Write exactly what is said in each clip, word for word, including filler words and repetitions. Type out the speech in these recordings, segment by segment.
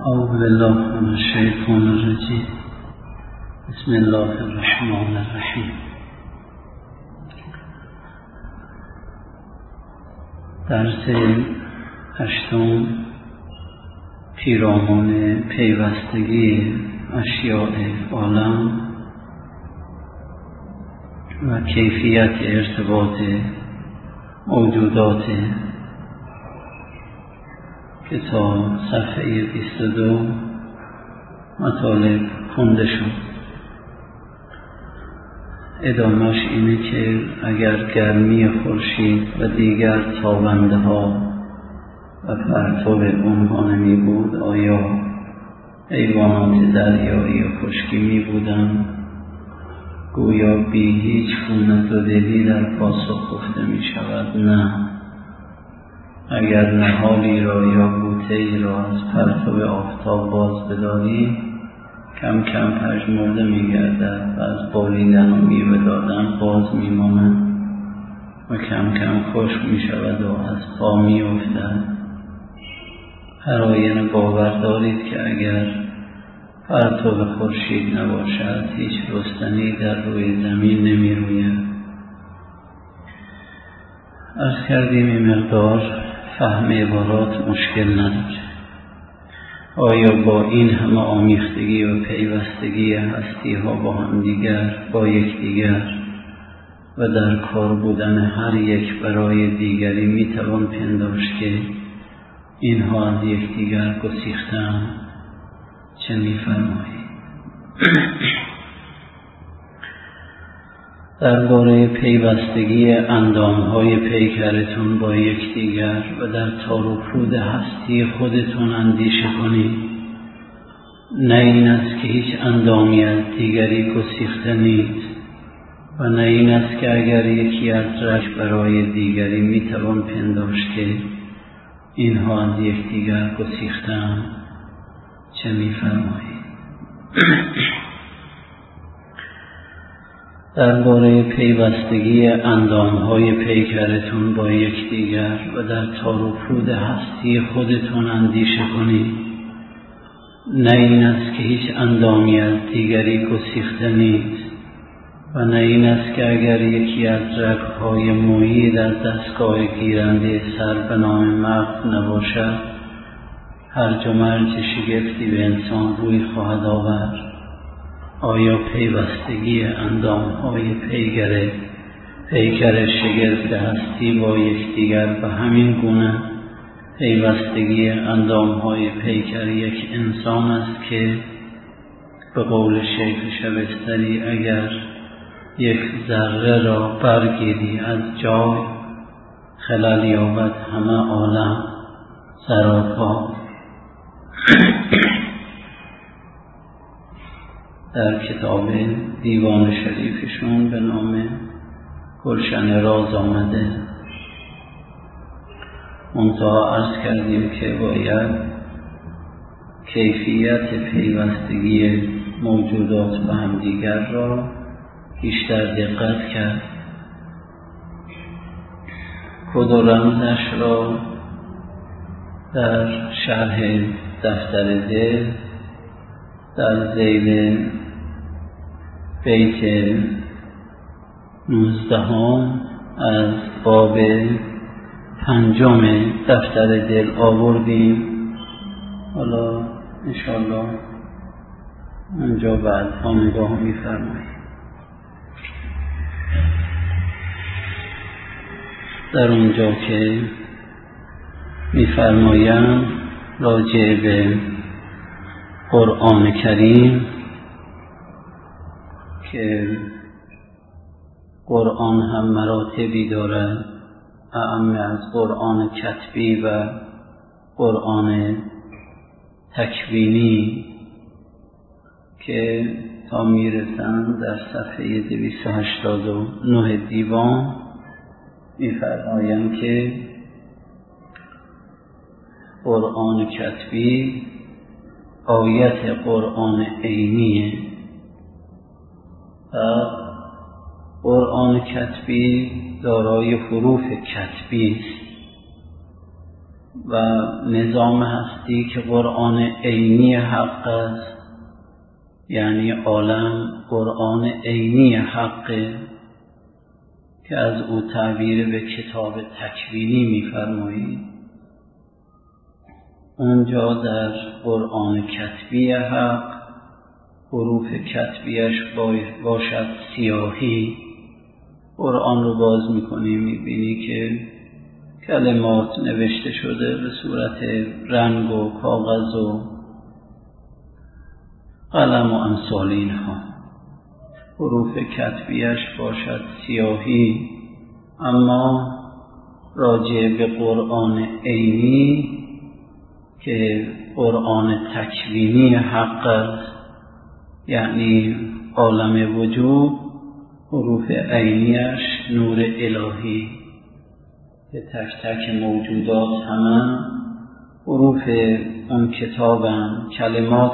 أعوذ بالله من الشیطان الرجیم. بسم الله الرحمن الرحیم. درس هشتم، پیرامون پیوستگی اشیاء عالم و کیفیت ارتباط موجودات، که تا صفحه بیست و دو مطالب خونده شد. ادامهش اینه که اگر گرمی خورشید و دیگر تابنده ها و پرتاب اونها نمی بود، آیا حیوانات دریایی و خشکی می بودند؟ گویا بی هیچ خونت و دلی در پاسخ گفته می شود نه. اگر نهالی را یا بوته‌ای را از پرتاب آفتاب باز بداری، کم کم پژمرده می‌گردد و از بالیدن و میوه دادن باز می‌ماند و کم کم خشک می‌شود و از پا می‌افتد. هر آینه باور دارید که اگر پرتاب خورشید نباشد، هیچ رستنی در روی زمین نمی‌روید. عرض کردیم این مقدار فهم عبارات مشکل نداره. آیا با این همه آمیختگی و پیوستگی هستی ها با هم دیگر، با یکدیگر و در کار بودن هر یک برای دیگری می توان پنداشت که اینها از یکدیگر گسیخته‌اند؟ چه می فرمایید؟ درباره پیوستگی اندامهای پیکرتون با یکدیگر و در تار و پود هستی خودتون اندیشه کنید. نه این است که هیچ اندامی از دیگری گسیخته نیست و نه این است که اگر یکی از رشت برای دیگری میتوان پنداشت که اینها از یکدیگر گسیخته‌اند. چه می‌فرمایید؟ درباره پیوستگی اندامهای پیکرتون با یکدیگر و در تار و پود هستی خودتون اندیشه کنید. نه این است که هیچ اندامی از دیگری گسیخته نیست و نه این است که اگر یکی از رگ‌های مویی در دستگاه گیرنده سر به نام مغز نباشد، هرج و مرج شگفتی به انسان روی خواهد آورد. آیا پیوستگی اندام‌های پیکر پیکر شگفت هستی با یکدیگر به همین گونه پیوستگی اندام‌های پیکر یک انسان است که به قول شیخ شبستری اگر یک ذره را برگیری از جای، خلل یابد همه عالم سراپا. در کتاب دیوان شریفشون به نام گلشن راز آمده. منتها عرض کردیم که باید کیفیت پیوستگی موجودات به هم دیگر را بیشتر دقت کرد. کد و رمزش را در شرح دفتر دل در ذیل بیت نوزدهم از باب پنجم دفتر دل آوردیم. حالا انشاءالله اونجا بعد ها نگاه می فرماییم. در اونجا که می فرمایم راجع به قرآن کریم که قرآن هم مراتبی دارد، اعم از قرآن کتبی و قرآن تکوینی، که تا میرسند در صفحه دویست و هشتاد و نه دیوان می‌فرمایند که قرآن کتبی آیت قرآن عینیه و قرآن کتبی دارای حروف کتبی است و نظام هستی که قرآن عینی حق است، یعنی عالم قرآن عینی حقه که از او تعبیر به کتاب تکوینی می‌فرمایید. اونجا در قرآن کتبی حق حروف کتبیش باشد سیاهی. قرآن رو باز می‌کنی می‌بینی که کلمات نوشته شده به صورت رنگ و کاغذ و قلم و امثال اینها. حروف کتبیش باشد سیاهی، اما راجع به قرآن عینی که قرآن تکوینی حق است، یعنی عالم وجود، حروف عینیش نور الهی که تک تک موجودات همه حروف اون کتابن، کلمات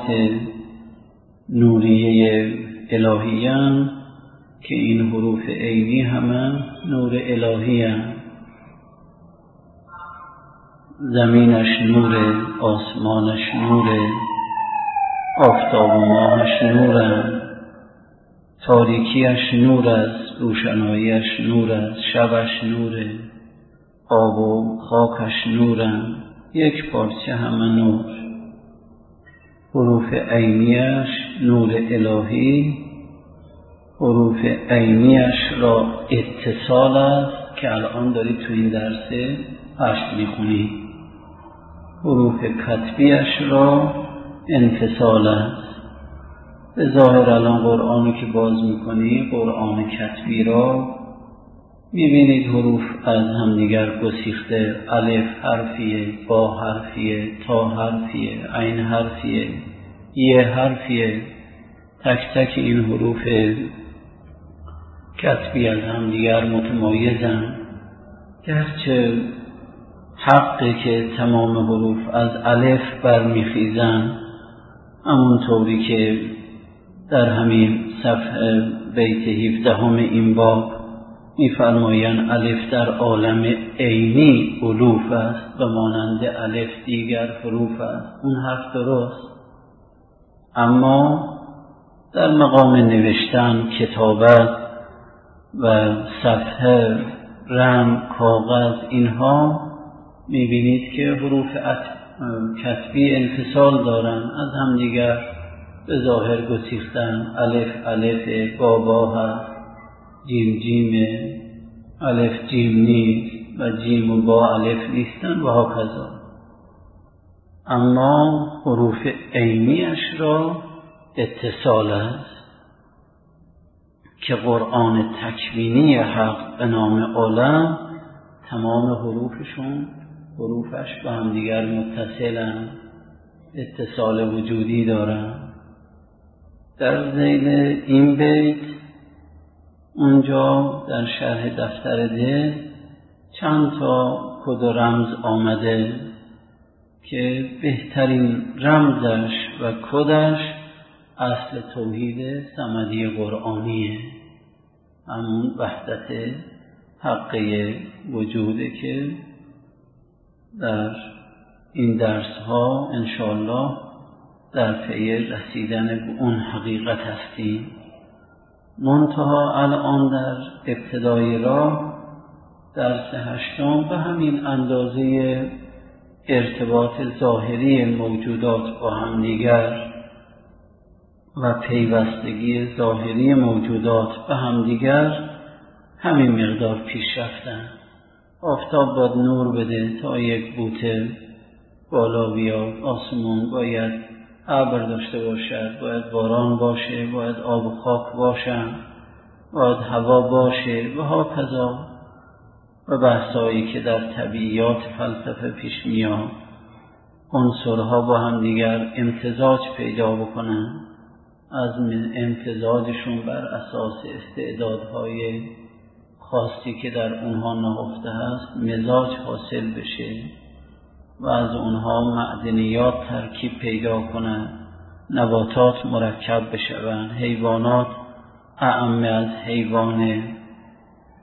نوریه الهیان که این حروف عینی همه نور الهیان. زمینش نور، آسمانش نور، آفتاب و ماهش نورن، تاریکیش نور است، روشناییش نور است، شبش نوره، آب و خاکش نورن، یک پارچه همه نور. حروف عینیش نور الهی، حروف عینیش را اتصال است که الان دارید تو این درس هشت میخونی. حروف کتبیش را انفصال است. به ظاهر الان قرآنو که باز میکنی، قرآن کتبی را میبینید حروف از همدیگر گسیخته. الف حرفیه، با حرفیه، تا حرفیه، عین حرفیه، یه حرفیه. تک تک این حروف کتبی از همدیگر متمایزن، گرچه حقی که تمام حروف از الف برمیخیزن، همون طوری که در همین صفحه بیت هفدهم این باب می‌فرمایند الف در عالم عینی الوف است و مانند الف دیگر حروف است. اون حرف درست، اما در مقام نوشتن، کتابت و صفحه، رنگ، کاغذ، اینها می‌بینید که حروف کتبی انفصال دارن، از هم دیگر به ظاهر گسیختن. الف الف، با با هست، جیم جیمه، الف جیم نیست و جیم و با الف نیستن و هاکذا. اما حروف عینیش را اتصال است که قرآن تکوینی حق به نام عالم تمام حروفشون حروفش با هم دیگر متصلن، اتصال وجودی دارن. در ذیل این بیت اونجا در شرح دفتر ده چند تا کد و رمز آمده که بهترین رمزش و کدش اصل توحید صمدی قرآنیه، همون وحدت حقه وجوده که در این درس ها انشاءالله در پی رسیدن به اون حقیقت هستیم. منتها الان در ابتدای راه درس هشتم به همین اندازه ارتباط ظاهری موجودات با هم دیگر و پیوستگی ظاهری موجودات به هم دیگر همین مقدار پیش رفتن. آفتاب باید نور بده تا یک بوته بالا بیاد، آسمون باید ابر داشته باشد، باید باران باشه، باید آب و خاک باشن، باید هوا باشه و هاکذا و بحثایی که در طبیعیات فلسفه پیش میاد. عنصرها با هم دیگر امتزاج پیدا بکنن، از امتزاجشون بر اساس استعدادهای خاصی که در اونها نهفته هست مزاج حاصل بشه و از اونها معدنیات ترکیب پیدا کنند، نباتات مرکب بشوند، حیوانات اعم از حیوان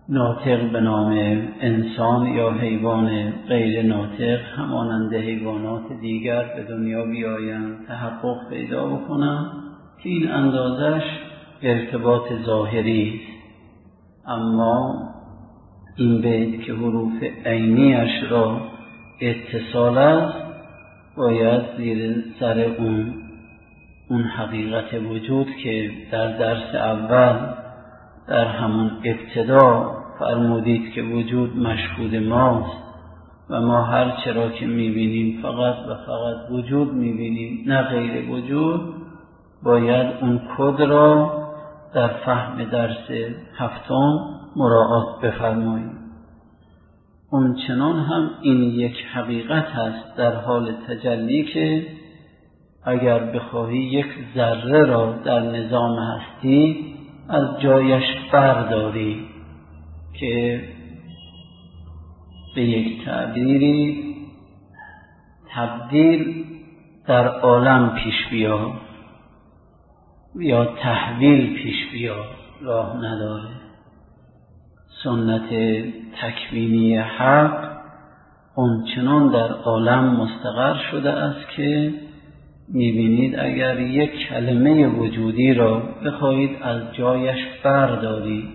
ناطق به نام انسان یا حیوان غیر ناطق همانند حیوانات دیگر به دنیا بیایند، تحقق پیدا بکنند که این اندازش ارتباط ظاهری است. اما این بیت که حروف عینیش را اتصال است، باید زیر سر اون اون حقیقت وجود که در درس اول در همون ابتدا فرمودید که وجود مشهود ماست و ما هر چرا که میبینیم فقط و فقط وجود میبینیم نه غیر وجود، باید اون کد را در فهم درس هفتم مراعات بفرماییم. اون چنان هم این یک حقیقت هست در حال تجلی که اگر بخواهی یک ذره را در نظام هستی از جایش برداری که به یک تعبیری تبدیل در عالم پیش بیا یا تحویل پیش بیا، راه نداره. سنت تکوینی حق اونچنان در عالم مستقر شده است که میبینید اگر یک کلمه وجودی را بخواهید از جایش برداری،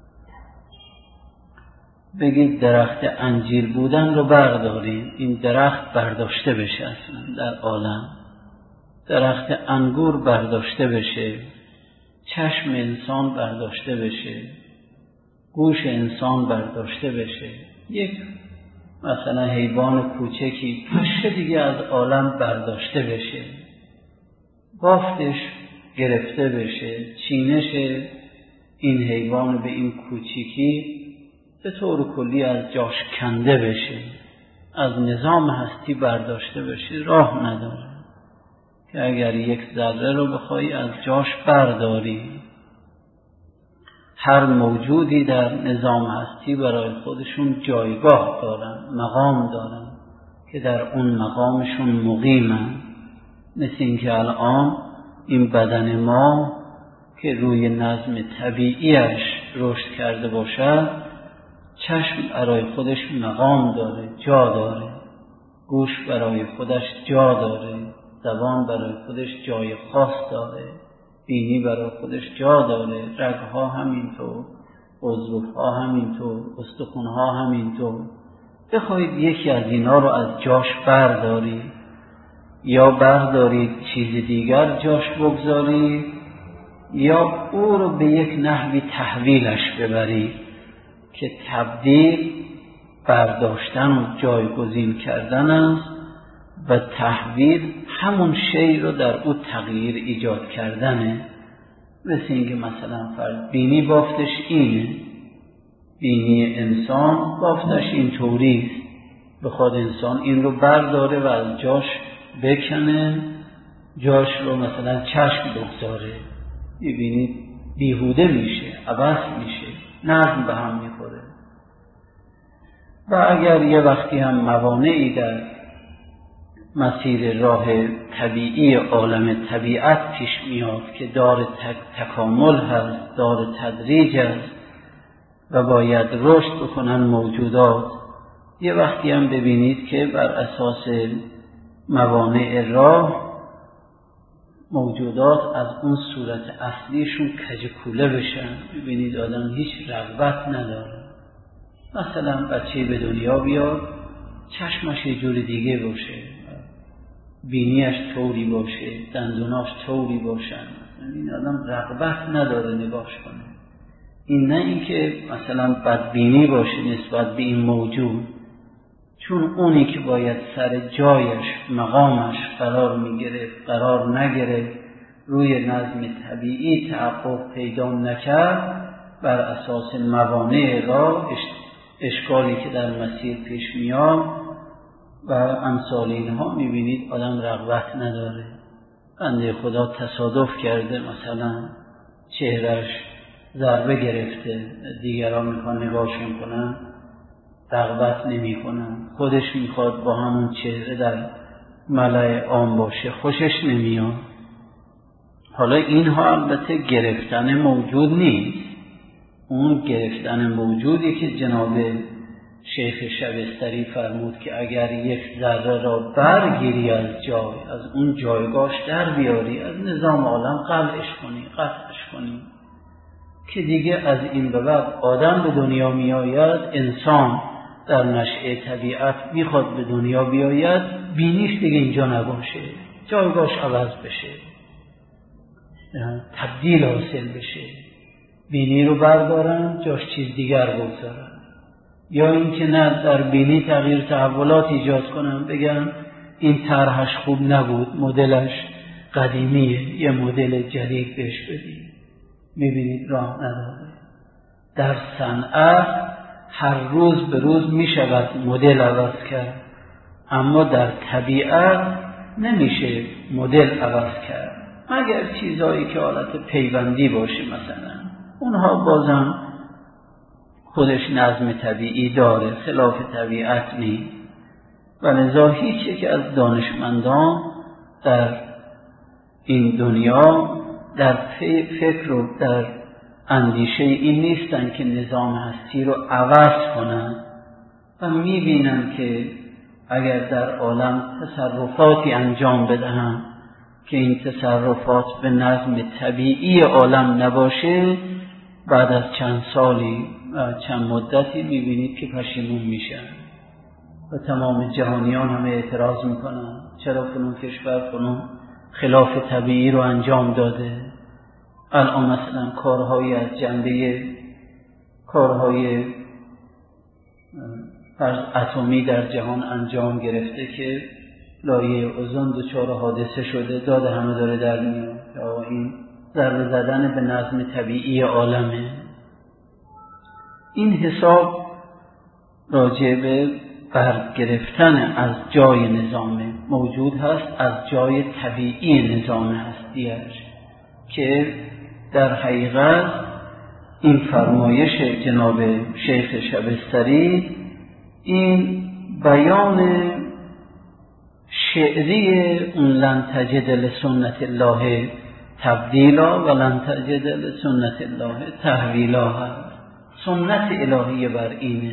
بگید درخت انجیر بودن رو بردارید، این درخت برداشته بشه، اصلا در عالم درخت انگور برداشته بشه، چشم انسان برداشته بشه، گوش انسان برداشته بشه، یک مثلا حیوان کوچکی پشه دیگه از عالم برداشته بشه، بافتش گرفته بشه، چینش این حیوان به این کوچیکی به طور کلی از جاش کنده بشه، از نظام هستی برداشته بشه، راه نداره که اگر یک ذره رو بخوای از جاش برداری. هر موجودی در نظام هستی برای خودشون جایگاه دارن، مقام دارن که در اون مقامشون مقیمن. مثل این که الان این بدن ما که روی نظم طبیعیش رشد کرده باشد، چشم برای خودش مقام داره، جا داره، گوش برای خودش جا داره، زبان برای خودش جای خاص داره، بینی برای خودش جا داره، رگها همینطور، عضوها همینطور، استخوانها همینطور. بخواید یکی از اینا رو از جاش بردارید یا بردارید چیز دیگر جاش بگذارید یا او رو به یک نحوی تحویلش ببرید که تبدیل برداشتن و جایگزین کردن است و تحویل همون شی رو در او تغییر ایجاد کردنه. مثل اینکه مثلا فرض بینی بافتش اینه، بینی انسان بافتش این طوریست، بخواد انسان این رو برداره و از جاش بکنه، جاش رو مثلا چشم بگذاره، ببینید بیهوده میشه، عبث میشه، نظم به هم میخوره. و اگر یه وقتی هم موانعی در مسیر راه طبیعی عالم طبیعت پیش میاد که دار تکامل هست، دار تدریج است و باید رشد بکنن موجودات، یه وقتی هم ببینید که بر اساس موانع راه موجودات از اون صورت اصلیشون کجکوله بشن، ببینید آدم هیچ رغبت نداره. مثلا بچه به دنیا بیاد، چشمش یه جور دیگه باشه، بینیش طوری باشه، دندوناش طوری باشن، این آدم رغبت نداره نگاش کنه. این نه اینکه مثلا بدبینی باشه نسبت به این موجود، چون اونی که باید سر جایش مقامش قرار میگرفت قرار نگرفت، روی نظم طبیعی تحقق پیدا نکرد، بر اساس موانع راه اشکالی که در مسیر پیش میاد و امثال اینها میبینید آدم رغبت نداره. بنده خدا تصادف کرده مثلا چهرش ضربه گرفته، دیگران میخوان نگاهشون کنن، رغبت نمی کنن، خودش میخواد با همون چهره در ملأ عام باشه، خوشش نمیاد. حالا اینها البته گرفتن موجود نیست، اون گرفتن موجودی که جناب شیخ شبستری فرمود که اگر یک ذره را برگیری از جای، از اون جایگاهش در بیاری، از نظام عالم قلعش کنی، قطعش کنی، که دیگه از این به بعد آدم به دنیا می آید، انسان در نشأه طبیعت میخواد به دنیا بیاید، بینیش دیگه اینجا نباشه، جایگاهش عوض بشه، تبدیل حاصل بشه، بینی رو بردارن جاش چیز دیگر بگذارن، یا اینکه نه در بینی تغییر تحولات ایجاد کنن، بگن این طرحش خوب نبود، مدلش قدیمیه، یه مدل جدید بهش بدیم. میبینید راه نداره. در صنعت هر روز به روز میشود مدل عوض کرد، اما در طبیعت نمیشه مدل عوض کرد، مگر چیزایی که حالت پیوندی باشه، مثلا اونها بازم خودش نظم طبیعی داره، خلاف طبیعت نیست. و لذا هیچ یک از دانشمندان در این دنیا در فکر و در اندیشه این نیستن که نظام هستی رو عوض کنن و میبینن که اگر در عالم تصرفاتی انجام بدهن که این تصرفات به نظم طبیعی عالم نباشه، بعد از چند سالی و چند مدتی میبینید که پشیمون میشن و تمام جهانیان همه اعتراض میکنن چرا فلان کشور فلان خلاف طبیعی رو انجام داده. الان مثلا کارهای از جنبه کارهای اتمی در جهان انجام گرفته که لایه اوزون دچار حادثه شده، داد همه داره در میاد که آقا این ضربه زدن به نظم طبیعی عالمه. این حساب راجع به برگرفتن از جای نظام موجود هست، از جای طبیعی نظام هستیش، که در حقیقت این فرمایش جناب شیخ شبستری این بیان شعری اون لن تجد لسنت الله تبدیلا و لن تجد لسنت الله تحویلا هست. سنت الهی بر اینه،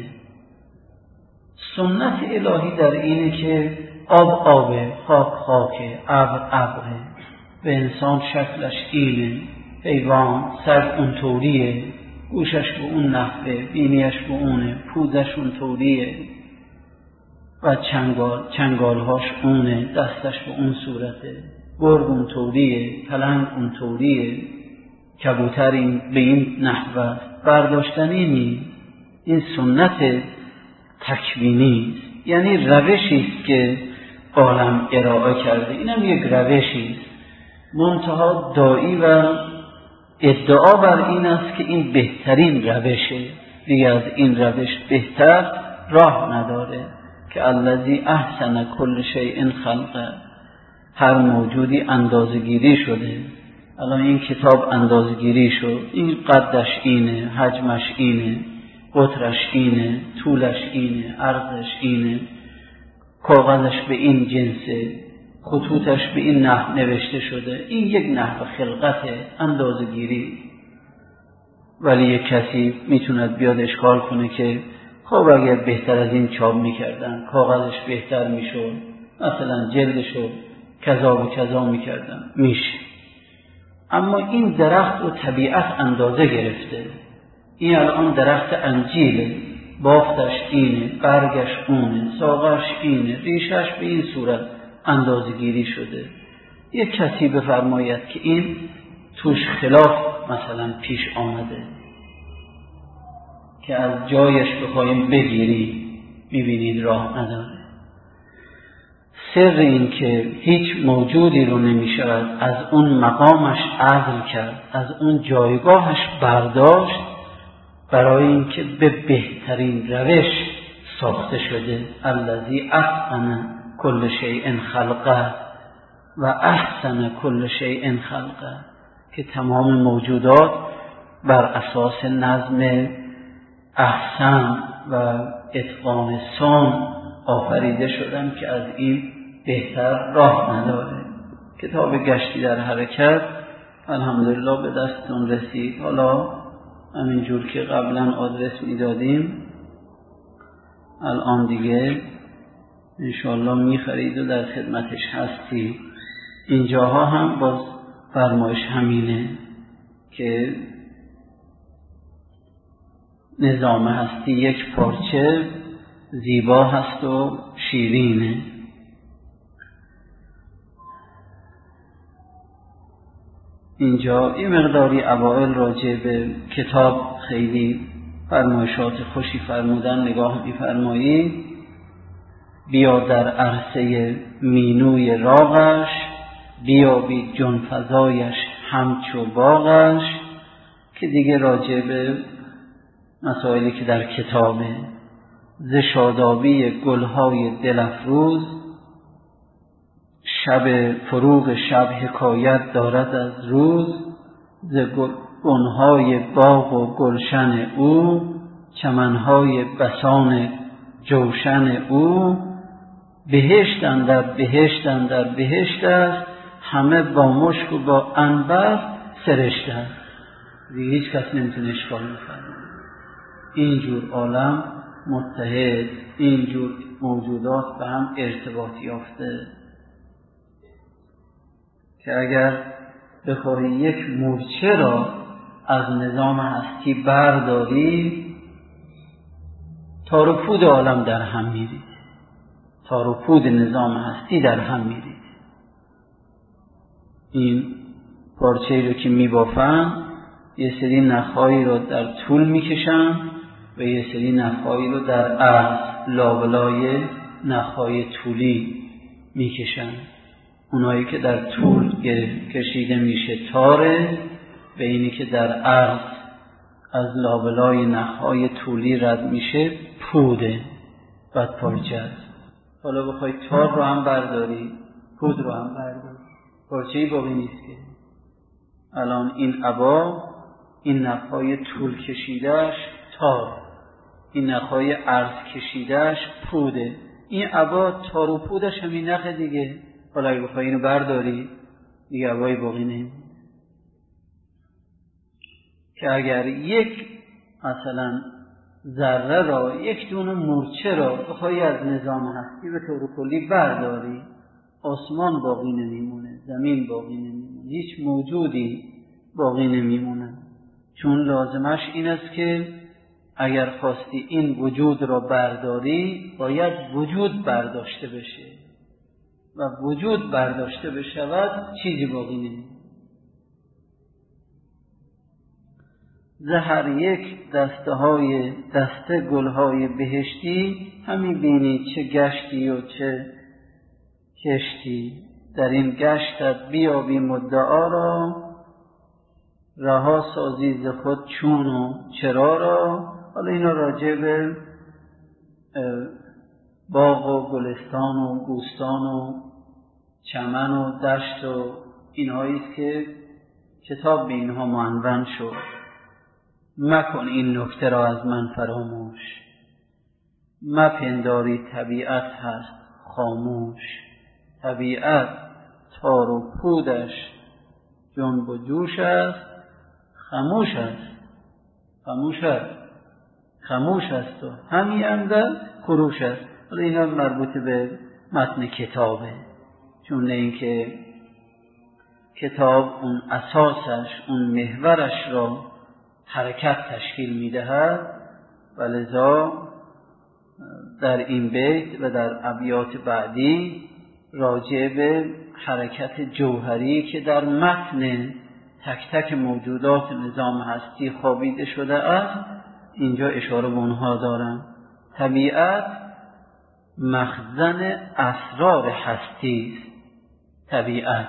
سنت الهی در اینه که آب آبه، خاک خاکه، ابر ابره، به انسان شکلش اینه، حیوان سگ اونطوریه، گوشش به اون نحوه، بینیش به اونه، پوزش اونطوریه و چنگال چنگالهاش اونه، دستش به اون صورته، گرگ اونطوریه، پلنگ اونطوریه، کبوتر این به این نحوه. برداشتنی نیست، این سنت تکوینی است، یعنی روشی است که عالم ارائه کرده. اینم یک روشی است، منتها داعی و ادعا بر این است که این بهترین روشه، دیگه از این روش بهتر راه نداره، که الذی احسن کل شیء خلقه، هر موجودی اندازه‌گیری شده. الان این کتاب اندازه‌گیری شد، این قدش اینه، حجمش اینه، قطرش اینه، طولش اینه، عرضش اینه، کاغذش به این جنسه، خطوطش به این نحو نوشته شده. این یک نحو خلقت اندازه‌گیری. ولی یک کسی میتوند بیاد اشکال کنه که خب اگر بهتر از این چاپ میکردن، کاغذش بهتر میشد، مثلا جلدشو کذا و کذا میکردن، میشه. اما این درخت و طبیعت اندازه گرفته. این الان درخت انجیله، بافتش اینه، برگش اونه، ساقش اینه، ریشش به این صورت اندازه گیری شده. یک کسی بفرماید که این توش خلاف مثلا پیش آمده که از جایش بخوایم بگیری، میبینید راه نداره. سر این که هیچ موجودی رو نمیشود از اون مقامش عزل کرد، از اون جایگاهش برداشت، برای اینکه به بهترین روش ساخته شده. الذی احسن کل شیء خلقه و احسن کل شیء خلقه، که تمام موجودات بر اساس نظم احسن و اتقان سان آفریده شدن که از این بهتر راه نداره. کتاب گشتی در حرکت الحمدلله به دستتون رسید. حالا همینجور که قبلا آدرس میدادیم الان دیگه انشاءالله میخرید و در خدمتش هستی. اینجاها هم باز فرمایش همینه که نظام هستی یک پارچه زیبا هست و شیرینه. اینجا یه مقداری اوائل راجع به کتاب خیلی فرمایشات خوشی فرمودن، نگاه می‌فرمایید. بیا در عرصه مینوی راغش، بیا بی جنفزایش همچو باغش، که دیگه راجع به مسائلی که در کتابه. ز شادابی گلهای دل افروز، شب فروغ شب حکایت دارد از روز. ز گلهای باغ و گلشن او، چمنهای بسان جوشن او. بهشت اندر بهشت اندر بهشت است، همه با مشک و با عنبر سرشت است. دیگه هیچ کس نمیتونه اشکال میکنه. اینجور عالم متحد، اینجور موجودات به هم ارتباط یافته که اگر بخواهی یک مورچه را از نظام هستی برداری، تار و پود عالم در هم میرید، تار و پود نظام هستی در هم میرید. این پارچه‌ای رو که میبافن یه سری نخهایی رو در طول میکشن و یه سری نخهایی رو در عرض لابلای نخهای طولی میکشن. اونایی که در طول کشیده میشه تاره و اینی که در عرض از لابلای نخهای طولی رد میشه پوده، بعد پارچه است. حالا بخوای تار رو هم برداری، پود رو هم برداری، پارچه‌ای باقی نیست که. الان این عبا، این نخهای طول کشیدهش تار، این نخهای عرض کشیدهش پوده. این عبا تار و پودش همین نخ دیگه. حالا اگه بخوای اینو برداری دیگه عبای باقی نمید. که اگر یک مثلا ذره را، یک دونه مورچه را بخوای از نظام هستی به طور کلی برداری، آسمان باقی نمیمونه، زمین باقی نمیمونه، هیچ موجودی باقی نمیمونه. چون لازمش این است که اگر خواستی این وجود را برداری باید وجود برداشته بشه و وجود برداشته بشود چیزی باقی نمیمونه. زهر یک دسته های دسته گلهای بهشتی، همی بینی چه گشتی و چه کشتی. در این گشتت بیابی مدعا را، رها سازی ز خود چون و چرا را. حالا اینا راجع به باغ و گلستان و بوستان و چمن و دشت و اینهایی است که کتاب به اینها معنون شد. مکن این نکته را از من فراموش، مپنداری طبیعت هست خاموش. طبیعت تار و پودش جنب و جوش است، خاموش است، خاموش است، خاموش است و همی اندر خروش است. حالا اینا مربوط به متن کتابه، چون اینکه کتاب اون اساسش، اون محورش را حرکت تشکیل میدهد و لذا در این بیت و در ابیات بعدی راجع به حرکت جوهری که در متن تک تک موجودات نظام هستی خوابیده شده است اینجا اشاره به اونها دارم. طبیعت مخزن اسرار هستی است. طبیعت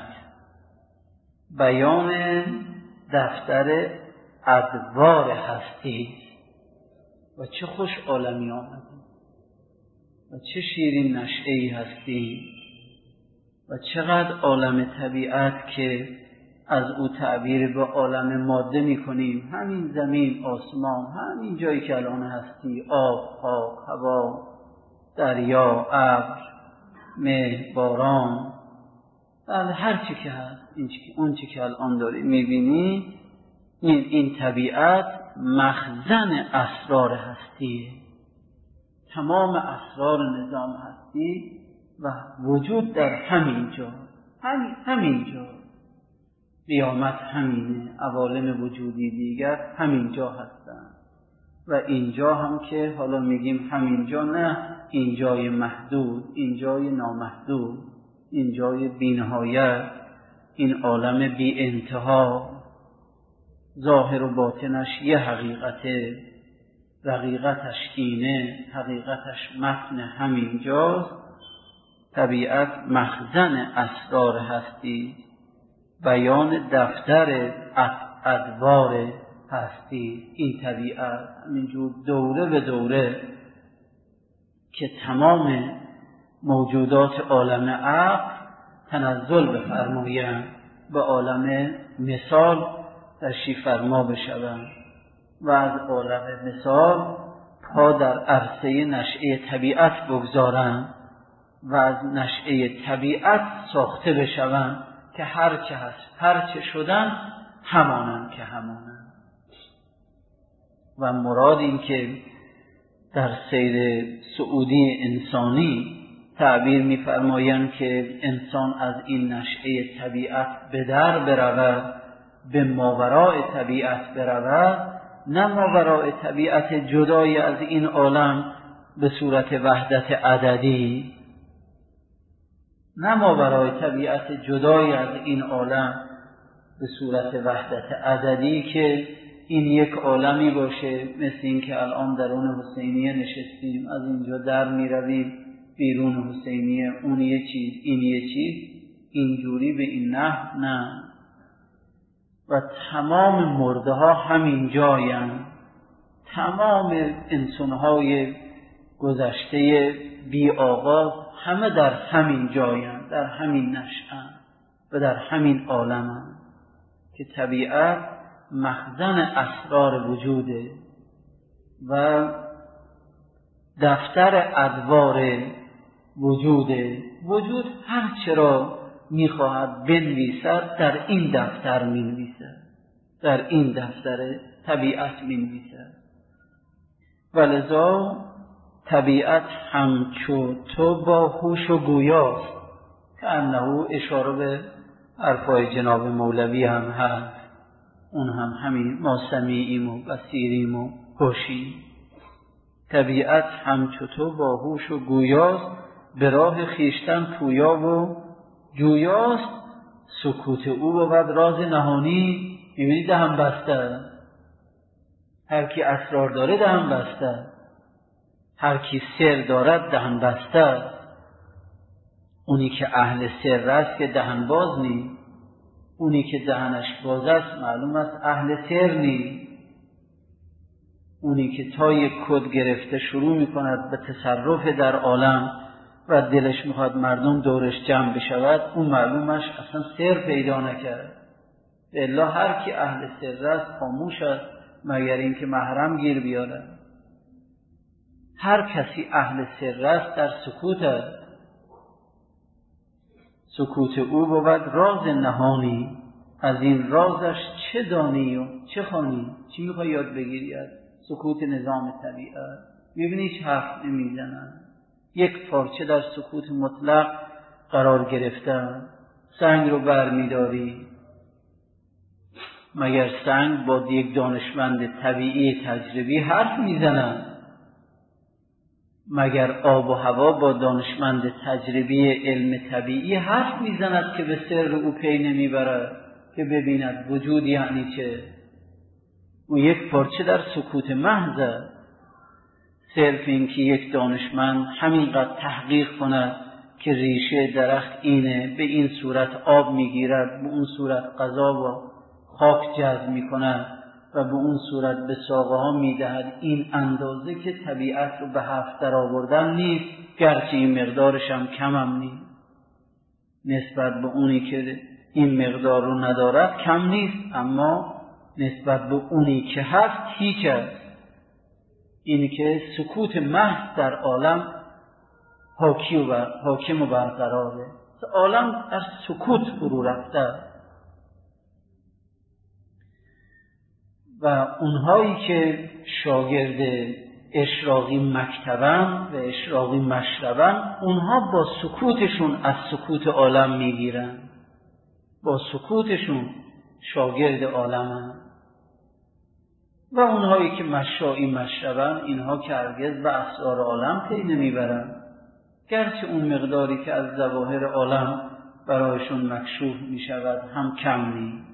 بیان دفتر ادوار هستی و چه خوش عالمی آمدیم و چه شیرین نشعه‌ای هستیم و چقدر عالم طبیعت که از او تعبیر به عالم ماده می کنیم، همین زمین، آسمان، همین جایی که الان هستی، آب، خاک، هوا، دریا، ابر، مه، باران، هر چی که هست، اون چی که الان داری می بینی، این این طبیعت مخزن اسرار هستیه. تمام اسرار نظام هستی و وجود در همین جا، همین همین جا. قیامت همینه، عوالم وجودی دیگر همین جا هستن و اینجا هم که حالا میگیم همین جا، نه این جای محدود، این جای نامحدود، این جای بی‌نهایت، این عالم بی انتها، ظاهر و باطنش یه حقیقته، حقیقتش اینه، حقیقتش متن همین جاست. طبیعت مخزن اسرار هستی، بیان دفتر ادوار هستی. این طبیعت همینجور دوره به دوره که تمام موجودات عالم عقل تنزل بفرمایند، به عالم مثال تشریف فرما بشوند و از عالم مثال پا در عرصه نشأه طبیعت بگذارند و از نشأه طبیعت ساخته بشوند که هرچه هست هرچه شدن همانند که همانند. و مراد این که در سیر سعودی انسانی تعبیر می‌فرمایند که انسان از این نشأه طبیعت به در برود، به ماوراء طبیعت برود، نه ماوراء طبیعت جدای از این عالم به صورت وحدت عددی، نه ماوراء طبیعت جدای از این عالم به صورت وحدت عددی که این یک عالمی باشه، مثل این که الان درون حسینیه نشستیم، از اینجا در می رویم بیرون حسینیه، اون یه چیز این یه چیز، اینجوری به این نحو نه. و تمام مرده ها همین جاین، تمام انسانهای گذشته بی آغاز همه در همین جاین، در همین نشأن و در همین عالمن که طبیعت مخزن اسرار وجوده و دفتر ادوار وجوده. وجود هر چرا میخواهد بنویسد در این دفتر مینویسد، در این دفتر طبیعت مینویسد. ولذا طبیعت همچو تو با هوش و گویاست، که انه اشاره به حرفای جناب مولوی هم هست، اون هم همین ما سمیعیم و بصیریم و هوشیم. طبیعت همچو تو با هوش و گویاست، به راه خویشتن پویا و جویاست. سکوت او بود راز نهانی. میبینید دهن بسته، هر کی اسرار داره دهن بسته، هر کی سر دارد دهن بسته. اونی که اهل سر است که دهن باز نی، اونی که دهنش باز است معلوم است اهل سر نی. اونی که تا یک کد گرفته شروع میکند به تصرف در عالم و دلش میخواد مردم دورش جمع بشود، اون معلومش اصلا سر پیدا نکرد. الا هر کی اهل سر است خاموش است، مگر اینکه محرم گیر بیاره. هر کسی اهل سر است در سکوت است. سکوت او بود راز نهانی، از این رازش چه دانی و چه خوانی. چی میخوای یاد بگیری از سکوت نظام طبیعت؟ میبینی هیچ حرف نمیزنن، یک پارچه در سکوت مطلق قرار گرفتن. سنگ رو بر میداری، مگر سنگ با یک دانشمند طبیعی تجربی حرف میزنن؟ مگر آب و هوا با دانشمند تجربی علم طبیعی حرف میزند که به سر او پی نمیبرد که ببیند وجود یعنی چه؟ او یک پارچه در سکوت محض است. صرف این که یک دانشمند همینقدر تحقیق کند که ریشه درخت اینه، به این صورت آب میگیرد، به اون صورت غذا و خاک جذب میکند و به اون صورت به ساقه ها میدهد، این اندازه که طبیعت رو به هفت در آوردن نیست، گرچه این مقدارش هم کم هم نیست. نسبت به اونی که این مقدار رو ندارد کم نیست، اما نسبت به اونی که هست هیچ است. اینی که سکوت محض در عالم حاکی و حاکم و برقراره. عالم در سکوت فرو رفته. و اونهایی که شاگرد اشراقی مکتبن و اشراقی مشربن، اونها با سکوتشون از سکوت عالم میگیرن، با سکوتشون شاگرد عالمن. و اونهایی که مشایی مشربن، اینها که هرگز به اسرار عالم پی نمیبرن، گرچه اون مقداری که از ظواهر عالم برایشون مکشوف میشود هم کم نیست،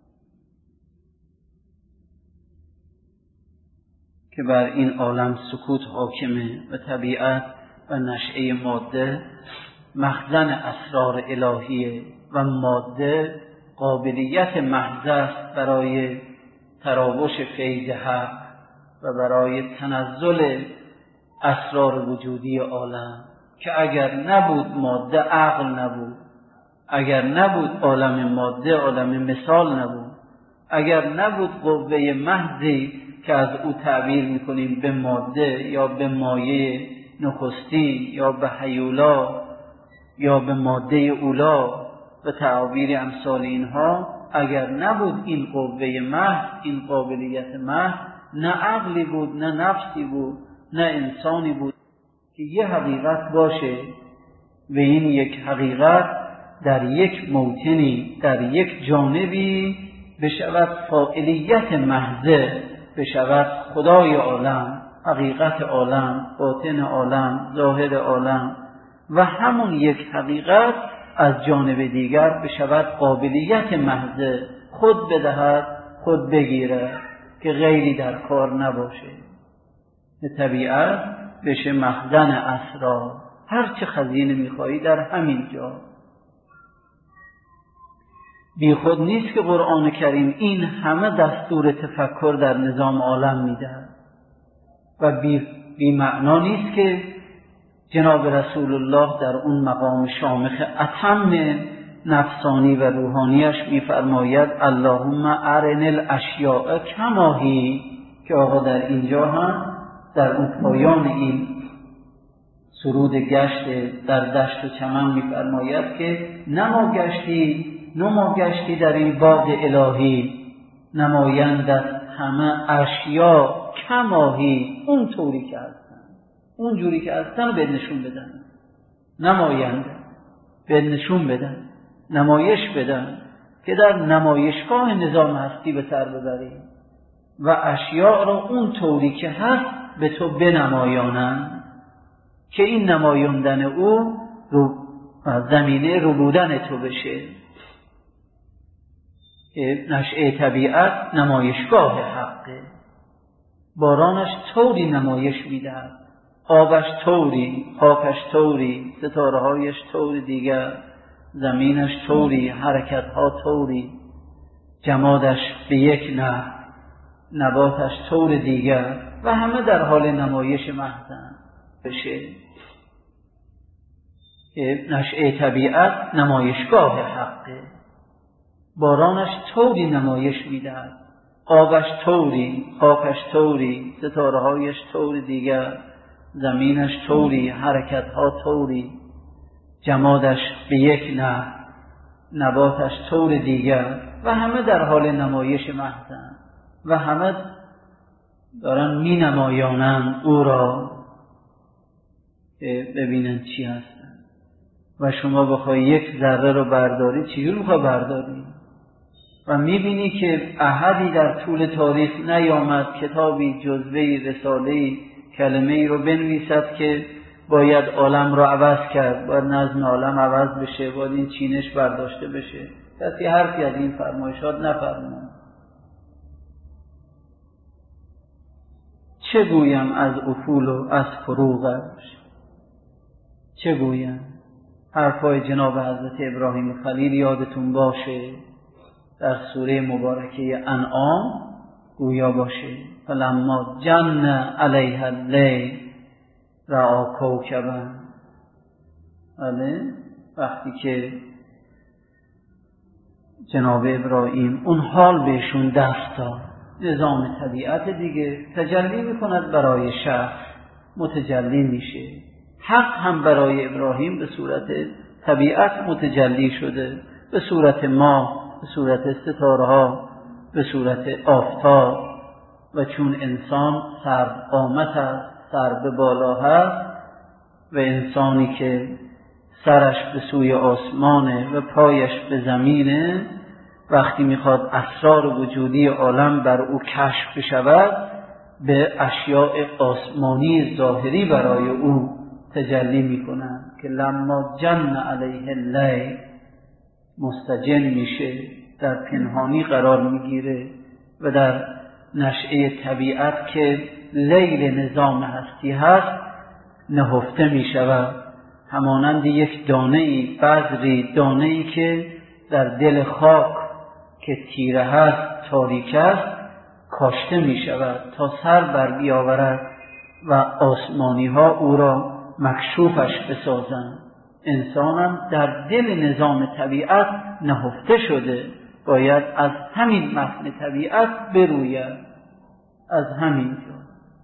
که بر این عالم سکوت حاکمه و طبیعت و نشأه ماده مخزن اسرار الهیه و ماده قابلیت محض است برای تراوش فیض حق و برای تنزل اسرار وجودی عالم، که اگر نبود ماده عقل نبود، اگر نبود عالم ماده عالم مثال نبود، اگر نبود قوه محضی که از او تعبیر میکنیم به ماده یا به مایه نخستی یا به هیولا یا به ماده اولا و تعابیر امثال اینها، اگر نبود این قوه محض، این قابلیت محض، نه عقلی بود، نه نفسی بود، نه انسانی بود که یه حقیقت باشه و این یک حقیقت در یک موطنی، در یک جانبی بشود فاعلیت محضه، بشود خدای عالم، حقیقت عالم، باطن عالم، ظاهر عالم، و همون یک حقیقت از جانب دیگر بشود قابلیت محضه، خود بدهد خود بگیره که غیری در کار نباشه. به طبیعت بشه مخزن اسرار، هر چه خزینه میخوایی در همین جا. بی خود نیست که قرآن کریم این همه دستور تفکر در نظام عالم میده و بی, بی معنا نیست که جناب رسول الله در اون مقام شامخ اتم نفسانی و روحانیش میفرماید اللهم ارن الاشیاء کما هی، که آقا در اینجا هم در اون پایان این سرود گشت در دشت و چمن میفرماید که نما گشتی نما گشتی در این باغ الهی نمایندت همه اشیا کماهی، اون طوری که هستن، اون جوری که هستن به نشون بدن، نماینده به نشون بدن، نمایش بدن که در نمایشگاه نظام هستی به سر ببریم و اشیاء را اون طوری که هست به تو بنمایانند که این نمایاندن او رو زمینه ربودن تو بشه، که نشأه طبیعت نمایشگاه حقه. بارانش طوری نمایش میدهد، آبش طوری، خاکش طوری، ستاره‌هایش طوری دیگر، زمینش طوری، حرکت‌ها طوری، جمادش به یک نحو، نباتش طور دیگر و همه در حال نمایش محضن بشه، که نشأه طبیعت نمایشگاه حقه. بارانش طوری نمایش میدهد، آبش طوری، خاکش طوری، ستاره‌هایش طور دیگر، زمینش طوری، حرکت‌ها طوری، جمادش به یک نحو، نباتش طور دیگر و همه در حال نمایش محضن و همه دارن می نمایانند او را که ببینن چی هستن. و شما بخوای یک ذره رو برداری، چجور میخوای برداری؟ و میبینی که احدی در طول تاریخ نیامد کتابی، جزوه‌ای، رساله‌ای، کلمه‌ای رو بنویسد که باید عالم رو عوض کرد، باید نظم عالم عوض بشه، باید این چینش برداشته بشه. کسی حرفی از این فرمایشات نفرمود. چه گویم از افول و از فروغش؟ چه گویم؟ حرفای جناب حضرت ابراهیم خلیل یادتون باشه در سوره مبارکه انعام گویا باشه فلما جن علیها اللیل رأى کوکبا. بله، وقتی که جناب ابراهیم اون حال بهشون دست داد، نظام طبیعت دیگه تجلی میکند برای شخص، متجلی میشه. حق هم برای ابراهیم به صورت طبیعت متجلی شده، به صورت ماه، به صورت ستاره ها، به صورت آفتاب، و چون انسان سر قامت است، سر به بالا هست، و انسانی که سرش به سوی آسمانه و پایش به زمینه، وقتی میخواد اسرار وجودی عالم بر او کشف بشود، به اشیاء آسمانی ظاهری برای او تجلی میکنند که لما جن علیه اللیل مستجن میشه، در پنهانی قرار میگیره و در نشأه طبیعت که لیل نظام هستی هست نهفته میشود، همانند یک دانه‌ای، بذری، دانه‌ای که در دل خاک که تیره هست، تاریک است، کاشته میشود تا سر بر بیاورد و آسمانی ها او را مکشوفش بسازند. انسانم در دل نظام طبیعت نهفته شده، باید از همین متن طبیعت بروید، از همین جا.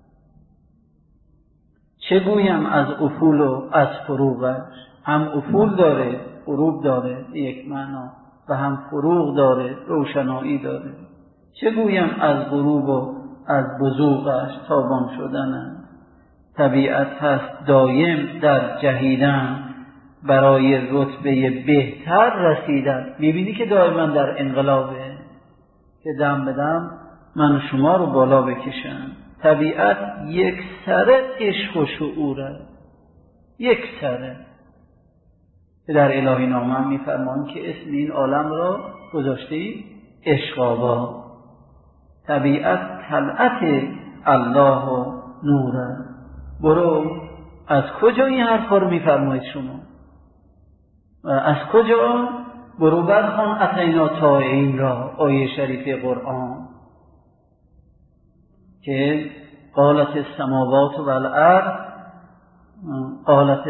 چه گویم از افول و از فروغش؟ هم افول داره، فروغ داره یک معنا، و هم فروغ داره، روشنایی داره. چه گویم از غروب و از بزوغش؟ تابان شدنم. طبیعت هست دایم در جهیدن برای رتبه بهتر رسیدن. میبینی که دائما در انقلابه که دم به دم من و شما رو بالا بکشن. طبیعت یک سره عشق و شعوره، یک سره، که در الهی نامه هم میفرمان که اسم این عالم را گذاشتی عشق آباد. طبیعت طلعت الله و نوره. برو از کجا این حرفا رو میفرمایید شما؟ از کجا؟ برو برخوان اتینا طائعین را، آیه شریف قرآن که قالت السماوات والارض، قالت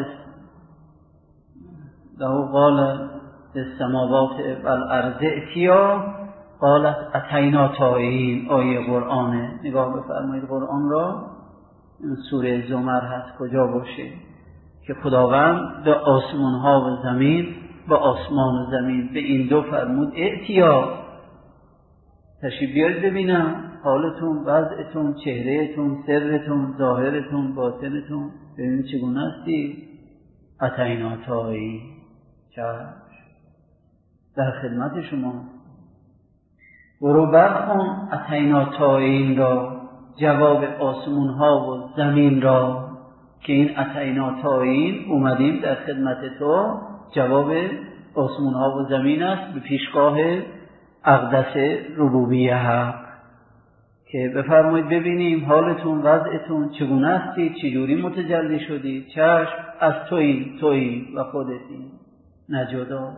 له قال السماوات والارض اتیا، قالت اتینا طائعین، آیه قرآنه. نگاه بفرمایید قرآن را، سوره زمر هست کجا باشه که خداوند به آسمان ها و زمین، به آسمان و زمین به این دو فرمود اتیا، تشریف بیارید ببینم حالتون، وضعتون، چهرهتون، سرتون، ظاهرتون، باطنتون، ببینید چگونه هستی. اتینا طائعین، چشم در خدمت شما. برو برخون اتینا طائعین را، جواب آسمون ها و زمین را، که این اتینا طائعین اومدیم در خدمت تو، جواب آسمون ها و زمین است به پیشگاه اقدس ربوبیه حق، که بفرمایید ببینیم حالتون، وضعتون چگونه هستید، چجوری متجلی شدید. چشم از تویی، تویی و خودتی، نجدا.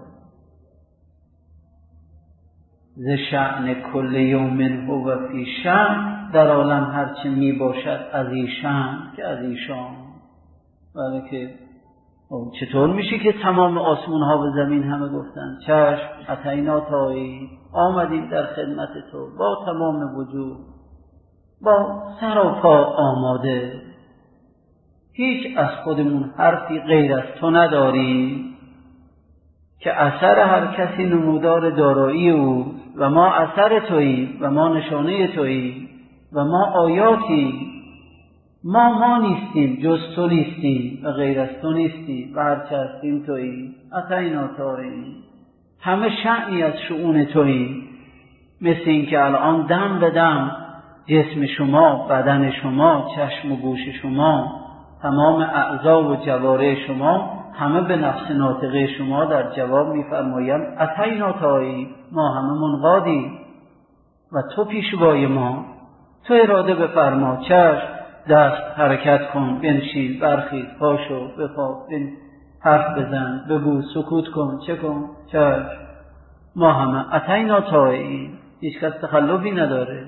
ز شأن کل یوم هو فی شأن، در عالم هرچه می باشد از ایشان که از ایشان. ولی که چطور میشه که تمام آسمون ها و زمین همه گفتن چشم اتینا طائعین، آمدیم در خدمت تو با تمام وجود، با سر و پا آماده، هیچ از خودمون حرفی غیر از تو نداریم که اثر هر کسی نمودار دارایی او، و ما اثر تویی و ما نشانه تویی و ما آیاتی. ما ما نیستیم، جز تو نیستیم و غیر از تو نیستیم و هرچه هستیم تویی. اتینا طائعین، همه شأنی از شؤون تویی. مثل این که الان دم به دم جسم شما، بدن شما، چشم و گوش شما، تمام اعضا و جوارح شما همه به نفس ناطقه شما در جواب می‌فرمایند اتینا طائعین، ما همه منقادیم و تو پیشوای ما، تو اراده بفرما. چشم دست حرکت کن، بنشین، برخیز، پاشو، بپا، حرف بزن، بگو، سکوت کن، چه کن. چشم ما همه اتینا طائعین، هیچ کس تخلفی نداره.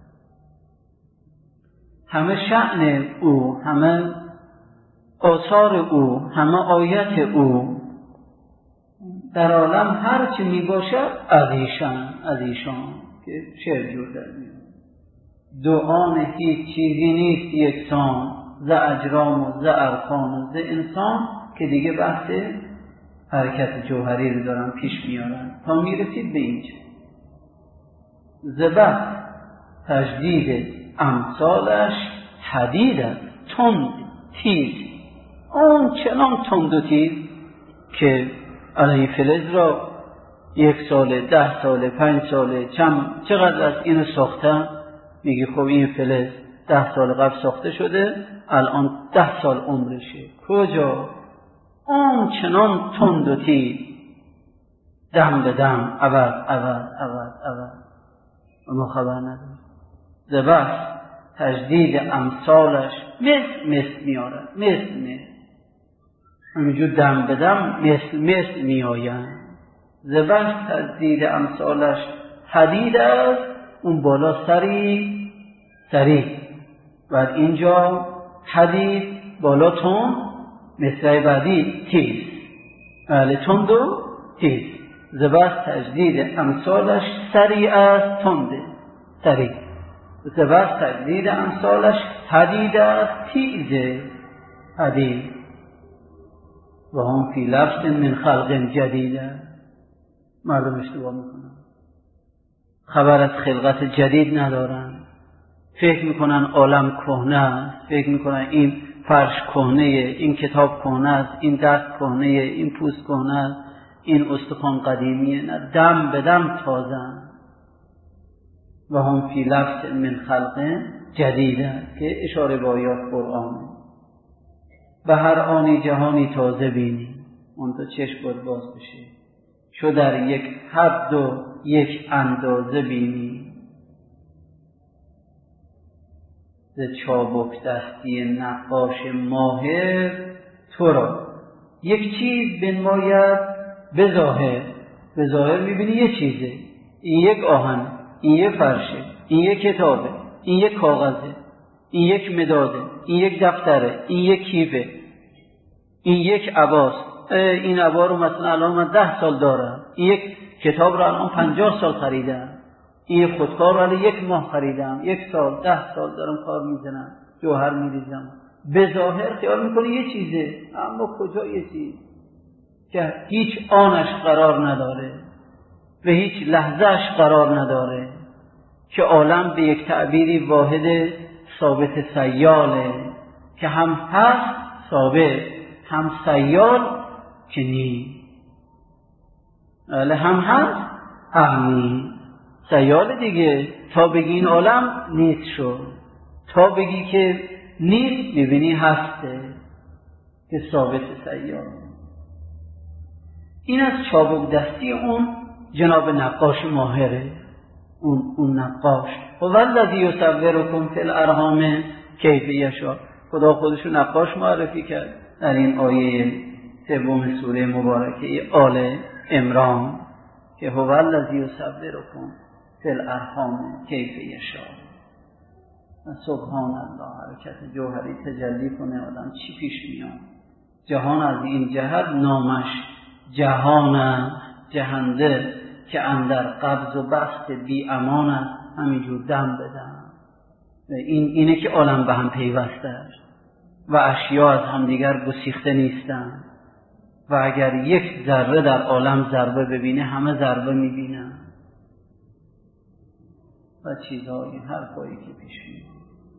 همه شأن او، همه آثار او، همه آیت او، در عالم هر چی می باشد از ایشان، از ایشان که شعر جور در میاد. دعان هیچ چیزی نیست یکسان، ز اجرام و ز ارکان و ز انسان، که دیگه بحث حرکت جوهری رو دارن پیش میارن تا میرسید به اینجا. ز بحث تجدید امثالش حدید است، تند، تیز، اون چنان تند و تیز که علیه فلز را یک ساله، ده ساله، پنج ساله، چم چقدر از اینو ساختن، میگی خب این فلز ده سال قبل ساخته شده، الان ده سال عمرشه. کجا؟ اون چنان تند و تیز، دم به دم، عوض عوض عوض عوض، اما خبر نداره. زبست تجدید امثالش مثل مثل میارد، مثل مثل، همینجور دم به دم مثل مثل میآیند. زبست تجدید امثالش حدید است، اون بالا سری سری، و اینجا حدید بالا تند، مثل بعدی تیز، بله تند و تیز. زبست تجدید امثالش سری است، تنده، سری. زبست تجدید امثالش حدید است، تیزه، حدید. و هم فی لبس من خلق جدیده. مردم اشتباه میکنن، خبر از خلقت جدید ندارن، فکر میکنن عالم کهنه است، فکر میکنن این فرش کهنه، این کتاب کهنه است، این دست کهنه، این پوست کهنه است، این استخوان قدیمیه. نه، دم به دم تازه. و هم فی لبس من خلق جدیده که اشاره به آیات قرآنه. به هر آنی جهانی تازه بینی، اون تو چشم باز باز بشه، چو در یک حد و یک اندازه بینی. ز چابک دستی نقاش ماهر تو را یک چیز بنماید به ظاهر. به ظاهر میبینی یه چیزه، این یک آهن، این یک فرشه، این یک کتابه، این یک کاغذه، این یک مداده، این یک دفتره، این یک کیفه، این یک عباست. این عبا رو مثلا الان من ده سال دارم، این یک کتاب رو الان پنجاه سال خریدم، این خودکار رو الان یک ماه خریدم، یک سال، ده سال دارم کار میزنم، جوهر میریزم. به ظاهر خیال میکنه یه چیزه، اما کجا یه چیز که هیچ آنش قرار نداره و هیچ لحظهش قرار نداره، که عالم به یک تعبیری واحد ثابت سیاله، که هم هست ثابت، هم سیال که نی. هم هست هم نی، سیال دیگه. تا بگی این عالم نیست شد، تا بگی که نیست میبینی هسته، که ثابت سیال. این از چابک دستی اون جناب نقاش ماهره، اون اون نقاش. هو الذی یصورکم فی الارحام کیف یشاء. خدا خودشو نقاش معرفی کرد در این آیه سوم سوره مبارکه آل عمران، که هو الذی یصورکم فی الارحام کیف یشاء. سبحان الله، حرکت جوهری تجلی کنه آدم چی پیش میاد. جهان از این جهت نامش جهان جهنده، که اندر قبض و بسط بی امان است، همینجور دم بدم. این اینه که عالم به هم پیوسته است و اشیا از همدیگر گسیخته نیستند، و اگر یک ذره در عالم ضربه ببینه همه ضربه میبینن و چیزهایی حرفایی که پیش میاد.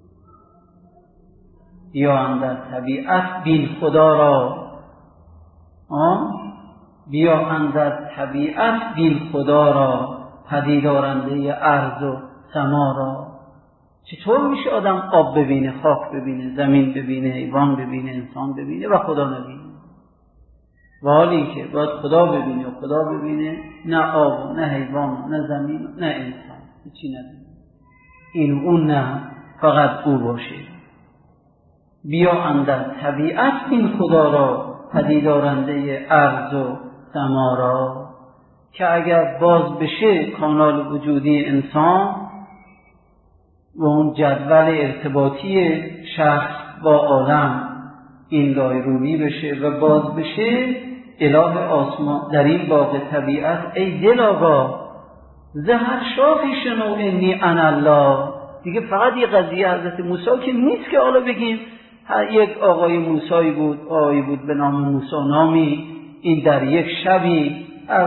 یا اندر طبیعت بین خدا را، آه بیا اندر طبیعت بین خدا را، پدیدارنده ارض و سما را. چطور میشه آدم آب ببینه، خاک ببینه، زمین ببینه، حیوان ببینه، انسان ببینه و خدا نبینه؟ و حالی که باید خدا ببینه و خدا ببینه نه آب و نه حیوان و نه زمین و نه انسان، هیچی نبینه. این اون نه، فقط او باشه. بیا اندر طبیعت بین خدا را، پدیدارنده ارض و سما را. که اگر باز بشه کانال وجودی انسان و اون جدول ارتباطی شخص با عالم این لایرومی بشه و باز بشه، اله آسمان در این باغ طبیعت ای دل آگاه، زهر شاخی شنو انی انا الله. دیگه فقط یه قضیه حضرت موسی که نیست که حالا بگیم یک آقای موسی بود، آقایی بود به نام موسی نامی، این در یک شبی از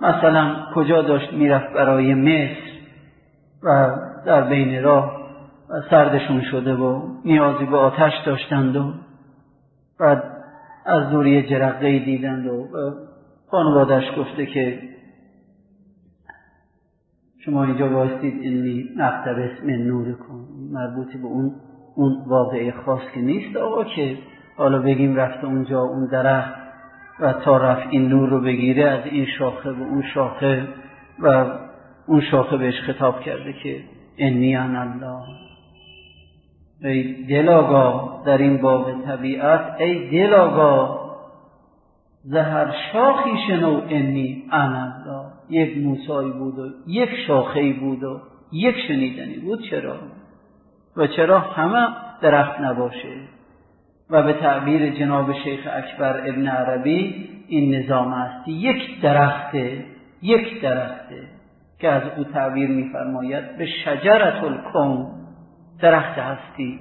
مثلا کجا داشت میرفت برای مصر و در بین راه سردشون شده و نیازی به آتش داشتند و بعد از دور یه جرقه‌ای دیدند و خانواده‌اش گفته که شما اینجا بایستید انی نقتبس من نورکم، مربوطی به اون اون واقعه خاص که نیست آقا که حالا بگیم رفته اونجا اون درخت و تا رفت این نور رو بگیره از این شاخه به اون شاخه و اون شاخه بهش خطاب کرده که انی انا الله. ای دل آگاه در این باب طبیعت، ای دل آگاه زهر شاخی شنو انی انا الله. یک موسایی بود و یک شاخه‌ای بود و یک شنیدنی بود. چرا؟ و چرا همه درخت نباشه؟ و به تعبیر جناب شیخ اکبر ابن عربی این نظام است یک درخته، یک درخته که از او تعبیر می‌فرماید به شجرة الکون، درخت هستی،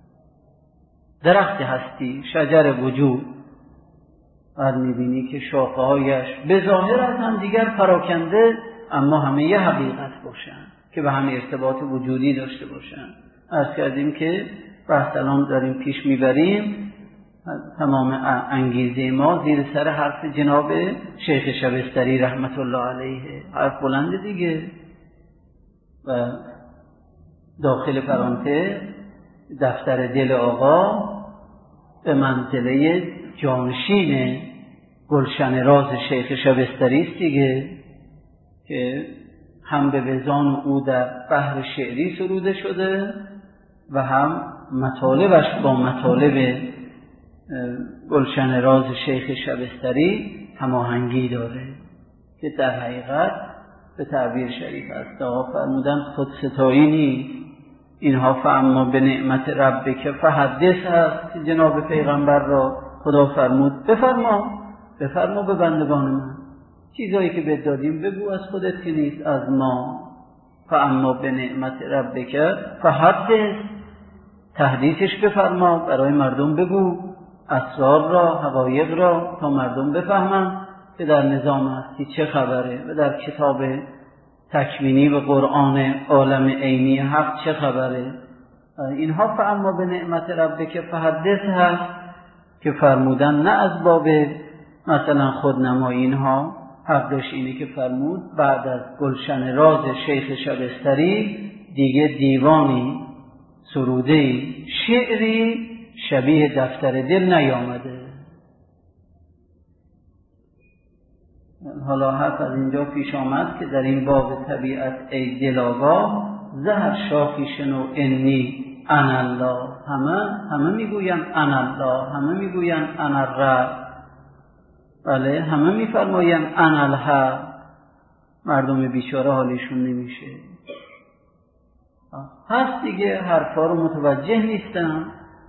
درخت هستی، شجر وجود. بعد می‌بینی که شاخه‌هایش به ظاهر از هم دیگر پراکنده اما همه یه حقیقت باشن که به هم ارتباط وجودی داشته باشن. عرض کردیم که بحث الان داریم پیش میبریم، تمام انگیزه ما زیر سر حرف جناب شیخ شبستری رحمت الله علیه. حرف بلند دیگه. و داخل پرانتز دفتر دل آقا به منزله جانشین گلشن راز شیخ شبستری است دیگه، که هم به وزان او در بحر شعری سروده شده و هم مطالبش با مطالب گلشن راز شیخ شبستری هماهنگی داره که در حقیقت به تعبیر شریف است. آقا فرمودن خودستایی نیست، اینها فاما به نعمت ربک فحدث هست که جناب پیغمبر را خدا فرمود بفرما بفرما به بندگان من چیزایی که بهت دادیم بگو، از خودت که نیست از ما. فاما به نعمت ربک فحدث، تحدیثش بفرما، برای مردم بگو اسرار را، حقایق را، تا مردم بفهمن که در نظام هستی چه خبره و در کتاب تکوینی و قرآن عالم عینی حق چه خبره. اینها فاما به نعمت ربک فحدث هست که فرمودن نه از باب مثلا خودنمایی. اینها حق داشت اینه که فرمود بعد از گلشن راز شیخ شبستری دیگه دیوانی، سروده‌ای، شعری شبیه دفتر دل نیامده. حالا حرف از اینجا پیش آمد که در این باب طبیعت ای دل آگاه زهر شاخی شنو انی انا الله. همه همه میگوین انا الله، همه میگوین انا الرب، بله همه میفرماین انا الحق. مردم بیچاره حالشون نمیشه. هست دیگه حرفا رو متوجه نیستم.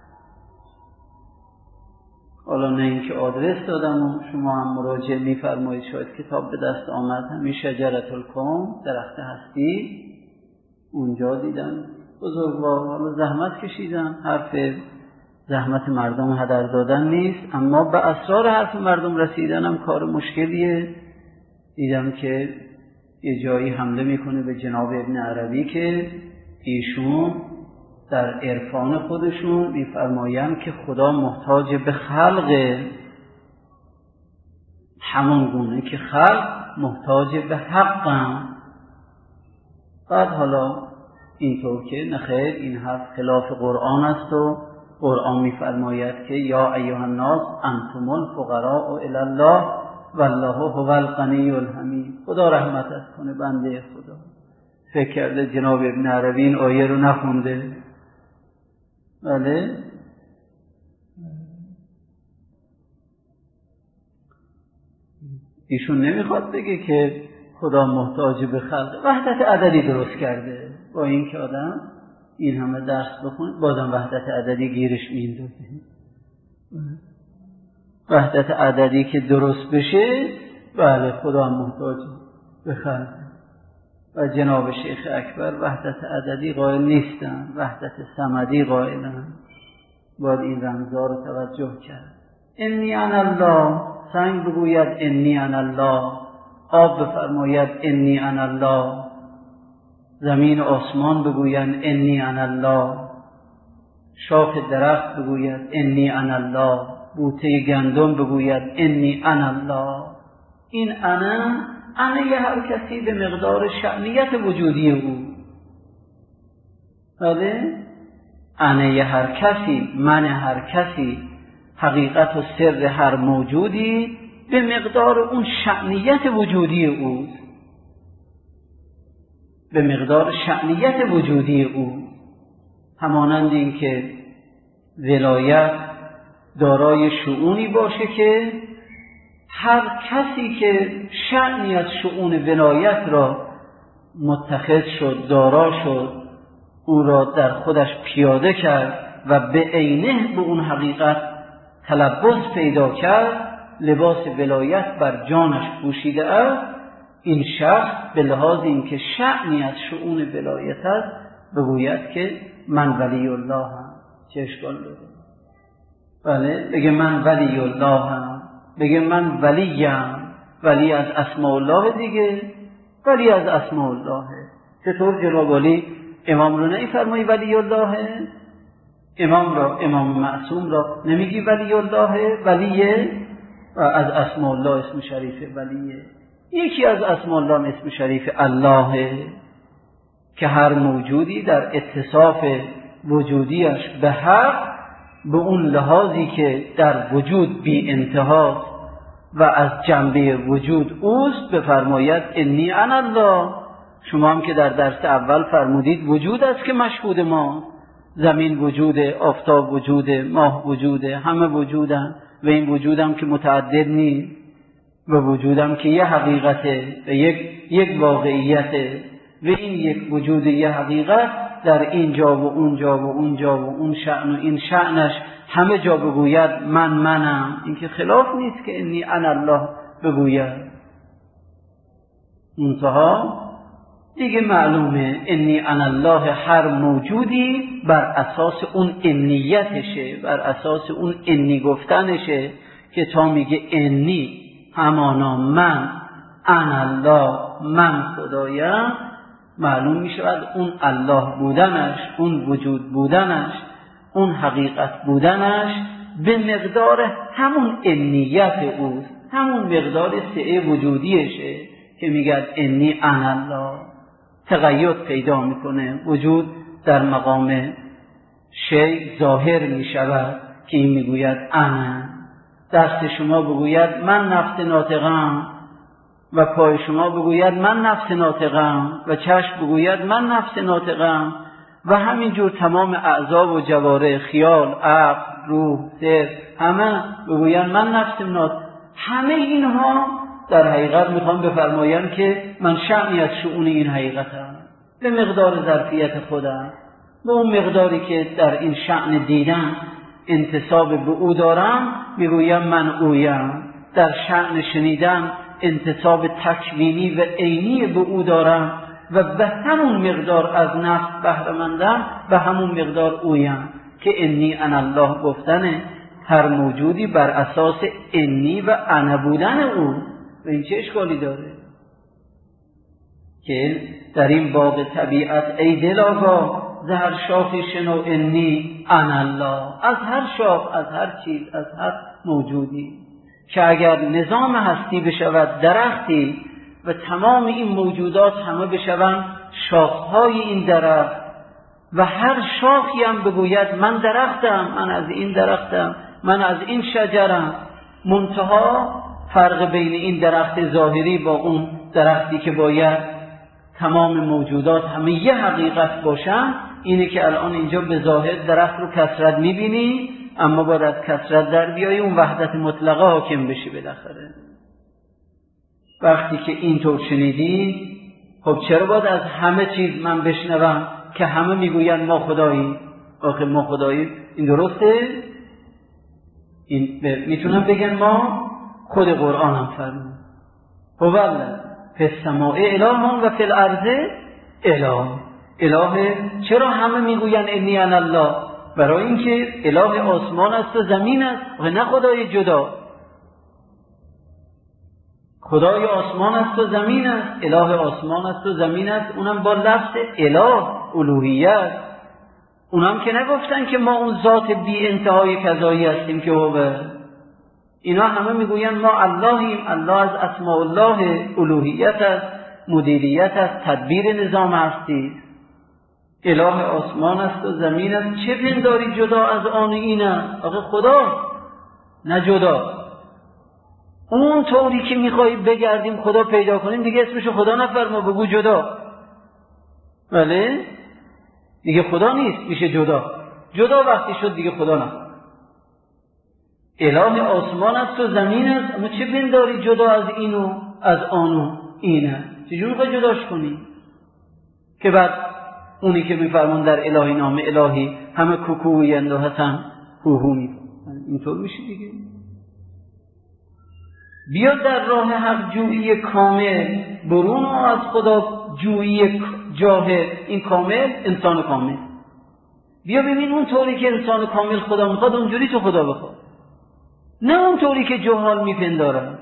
حالا نه اینکه آدرس دادم و شما هم مراجعه میفرمایید، شاید کتاب به دست آمد همین شجرة الکون، درخت هستی، اونجا دیدم بزرگوار. حالا زحمت کشیدم، حرف زحمت مردم هدر دادن نیست، اما به اسرار حرف مردم رسیدنم کار مشکلیه. دیدم که یه جایی حمله میکنه به جناب ابن عربی که ایشون در عرفان خودشون میفرمایند که خدا محتاج به خلق، همون گونه که خلق محتاج به حقم. بعد حالا اینطور که نخیر، این حرف خلاف قرآن است و قرآن میفرماید که یا ایها الناس انتم الفقراء الی الله والله هو الغنی الحمید. خدا رحمتت کنه بنده خدا. فکر کرده جناب ابن عربی این آیه رو نخونده. بله ایشون نمیخواد بگه که خدا محتاج به خلق، وحدت عددی درست کرده. با این که آدم این همه درس بخونه بازم وحدت عددی گیرش میندازه. وحدت عددی که درست بشه بله خدا هم محتاج به خلق. و جناب شیخ اکبر وحدت عددی قائل نیستن، وحدت صمدی قائلن. باید این رمزها رو توجه کرد. انی انا الله، سنگ بگوید انی انا الله، آب بفرماید انی انا الله. زمین و آسمان بگویند انی انا الله، شاخ درخت بگوید انی انا الله، بوته گندم بگوید انی انا الله. این انا انا یه هر کسی به مقدار شأنیت وجودی او. بله؟ انا یه هر کسی، من هر کسی، حقیقت و سر هر موجودی به مقدار اون شأنیت وجودی او، به مقدار شأنیت وجودی او. همانند این که ولایت دارای شؤونی باشه که هر کسی که شأنی از شؤون ولایت را متخذ شد، دارا شد، او را در خودش پیاده کرد و به عینه به اون حقیقت تلبس پیدا کرد، لباس ولایت بر جانش پوشیده است، این شخص به لحاظ این که شأنی از شؤون ولایت است بگوید که من ولی الله هم. چه اشکال داره؟ بله، بگه من ولی الله هم، بگه من ولیم. ولی از اسماء الله دیگه، ولی از اسماء الله. چطور جناب عالی امام رو نمی‌فرمایی ولی الله؟ امام را، امام معصوم را نمیگی ولی الله؟ ولیه و از اسماء الله اسم شریف ولیه. یکی از اسماء الله اسم شریف الله که هر موجودی در اتصاف وجودیش به حق، به اون لحاظی که در وجود بی انتها و از جنبه وجود اوست بفرماید انی انا الله. شما هم که در درس اول فرمودید وجود است که مشهود ما، زمین وجوده، آفتاب وجوده، ماه وجوده، همه وجودن و این وجودم که متعدد نیست و وجودم که یه حقیقته و یک یک واقعیته و این یک وجود یه حقیقت در این جا و اون جا و اون جا و اون شأن و این شأنش همه جا بگوید من منم. این که خلاف نیست که انی انا الله بگوید. منتها دیگه معلومه انی انا الله هر موجودی بر اساس اون انیتشه، بر اساس اون انی گفتنشه که تا میگه انی همانا من، انا الله من خدایم، معلوم میشود اون الله بودنش، اون وجود بودنش، اون حقیقت بودنش به مقدار همون انیت اوست، همون مقدار سعه وجودیشه که میگه انی انا الله. تقید پیدا میکنه، وجود در مقام شیء ظاهر میشود که این میگوید انا. دست شما بگوید من نفس ناطقم و پای شما بگوید من نفس ناطقم و چشم بگوید من نفس ناطقم و همینجور تمام اعضا و جوارح، خیال، عقل، روح، دل، همه بگوید من نفس ناطقم. همه اینها در حقیقت میخوام بفرمایم که من شأنی از شؤون این حقیقتم، به مقدار ظرفیت خودم، به اون مقداری که در این شأن دیدن انتساب به او دارم میگویم من اویم، در شأن شنیدن انتساب تکوینی و عینی به او دارم و به همون مقدار از نفس بهره‌مندم، به همون مقدار اویم که انی انا الله گفتنه هر موجودی بر اساس انی و انا بودن او. و این چه اشکالی داره که در این باغ طبیعت ای دل آگاه ز هر شاخی شنو انی انا الله. از هر شاخ، از هر چیز، از هر موجودی که اگر نظام هستی بشود درختی و تمام این موجودات همه بشوند شاخهای این درخت و هر شاخی هم بگوید من درختم، من از این درختم، من از این شجرم، منتها فرق بین این درخت ظاهری با اون درختی که باید تمام موجودات همه یه حقیقت باشن اینه که الان اینجا به ظاهر درخت رو کثرت میبینی، اما باید از کثرت در بیایی اون وحدت مطلقه حاکم بشی بالاخره. وقتی که اینطور شنیدی، خب چرا باید از همه چیز من بشنوم که همه میگوین ما خدایی؟ آخه ما خدایی این درسته؟ این میتونم بگن ما؟ خود قرآن هم فرمود هوالله فی السماء اله و فی الارض اله. اله چرا همه میگوین انی انا الله؟ برای اینکه اله آسمان است و زمین است و نه خدای جدا. خدای آسمان است و زمین است، اله آسمان است و زمین است، اونم با لفظ اله، الوهیت. اونم که نگفتن که ما اون ذات بی انتهای کذایی هستیم که هو. اینا همه میگوین ما اللهیم، الله از اسماء الله، الوهیت است، مدیریت است، تدبیر نظام هستی. اله آسمان است و زمین است، چه پنداری جدا از آن این است؟ آخه خدا نه جدا. اون طوری که میخوایی بگردیم خدا پیدا کنیم دیگه اسمشو خدا نفرما، بگو جدا. بله دیگه خدا نیست، میشه جدا. جدا وقتی شد دیگه خدا نه. اله آسمان است و زمین است، اما چه پنداری جدا از اینو از آنو اینه؟ چجور میخوای جداش کنی؟ که بعد اونی که میفرمون در الهی نام الهی همه کوکوی اندو حسن هوهو میکنن، اینطور میشه دیگه. بیا در راه حق جویی کامل، برون از خدا جویی جاهل. این کامل انسان کامل. بیا ببین اون طوری که انسان کامل خدا میخواد اونجوری تو خدا بخواد، نه اون طوری که جهال میپندارن.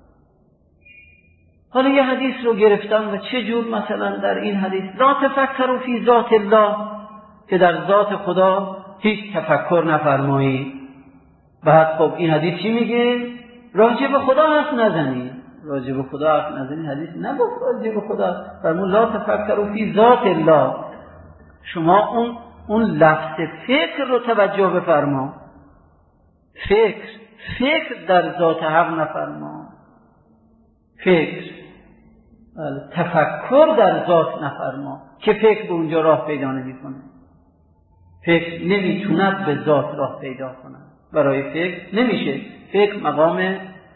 حالا یه حدیث رو گرفتم و چه جور مثلا در این حدیث لا تفکروا فی ذات الله، که در ذات خدا هیچ تفکر نفرمایید. بعد خب این حدیث چی میگه؟ راجع به خدا حرف نزنید، راجع به خدا حرف نزنید. حدیث نگفت راجع به خدا، فرمود لا تفکروا فی ذات الله. شما اون اون لفظ فکر رو توجه بفرما. فکر فکر در ذات حق نفرما. فکر تفکر در ذات نفرما که فکر به اونجا راه پیدا نمی‌کنه. فکر نمیتوند به ذات راه پیدا کنه. برای فکر نمیشه. فکر مقام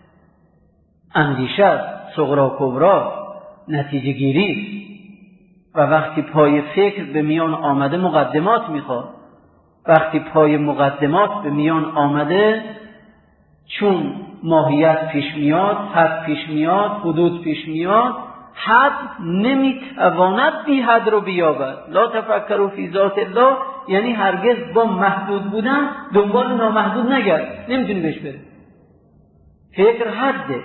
اندیشه، صغرا کبرا، نتیجه گیری. و وقتی پای فکر به میان آمده مقدمات میخواد. وقتی پای مقدمات به میان آمده، چون ماهیت پیش میاد، حد پیش میاد، حدود پیش میاد، حد نمیتواند بی حد رو بیابد. لا تفکروا فی ذات الله یعنی هرگز با محدود بودن دنبال نامحدود نگرد، نمیتونی بهش بری. فکر حده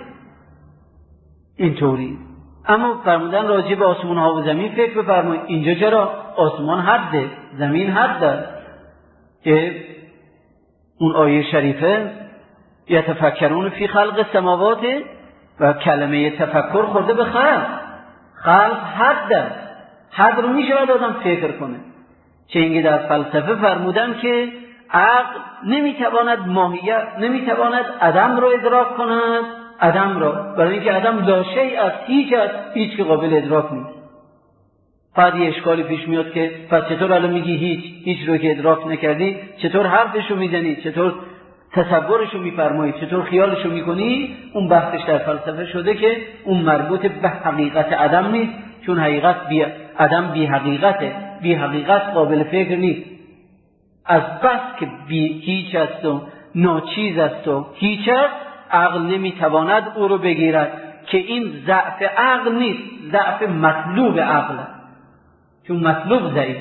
اینطوری. اما فرمودن راجع به آسمان ها و زمین فکر بفرمایید. اینجا چرا؟ آسمان حده، زمین حده. که اون آیه شریفه یتفکرون فی خلق السماوات و کلمه تفکر خورده به خلق. خلق حده، حد رو میشه آدم فکر کنه. چه اینکه در فلسفه فرمودن که عقل نمیتواند ماهیت، نمیتواند عدم رو ادراک کند، عدم را، برای اینکه عدم لا شیء است، هیچ است، هیچ که قابل ادراک نیست. بعد یه اشکالی پیش میاد که پس چطور الان میگی هیچ هیچ رو که ادراک نکردی، چطور حرفشو میزنی، چطور تصورشو میفرمایی، چطور خیالشو میکنی؟ اون بحثش در فلسفه شده که اون مربوط به حقیقت عدم نیست، چون حقیقت بی عدم بی حقیقته، بی حقیقت قابل فکر نیست. از بس که بی هیچ است و ناچیز است و هیچ است، عقل نمیتواند او رو بگیرد، که این ضعف عقل نیست، ضعف مطلوب عقل، چون مطلوب ضعیف.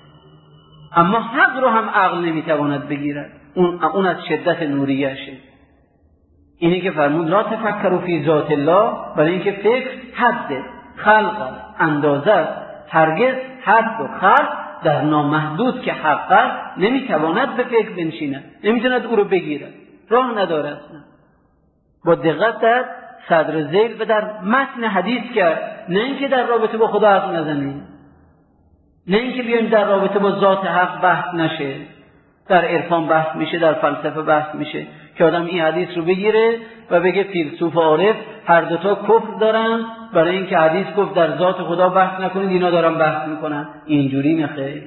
اما حق رو هم عقل نمیتواند بگیرد، اون اون از شدت نوریشه. اینی که فرمود لا تفکروا فی ذات الله، برای اینکه فکر حد خلق اندازه، هرگز حد و خلق در نامحدود که حق است نمیتواند به فکر بنشیند، نمیتواند او رو بگیرد، راه ندارد. با دقت در صدر ذیل و در متن حدیث کرد، نه اینکه در رابطه با خدا حرف نزنیم، نه اینکه بیایم در رابطه با ذات حق بحث نشه. در عرفان بحث میشه، در فلسفه بحث میشه، که آدم این حدیث رو بگیره و بگه فیلسوف و عارف هر دوتا کفر دارن، برای اینکه حدیث گفت در ذات خدا بحث نکنید، اینا دارن بحث میکنن. اینجوری نخیر.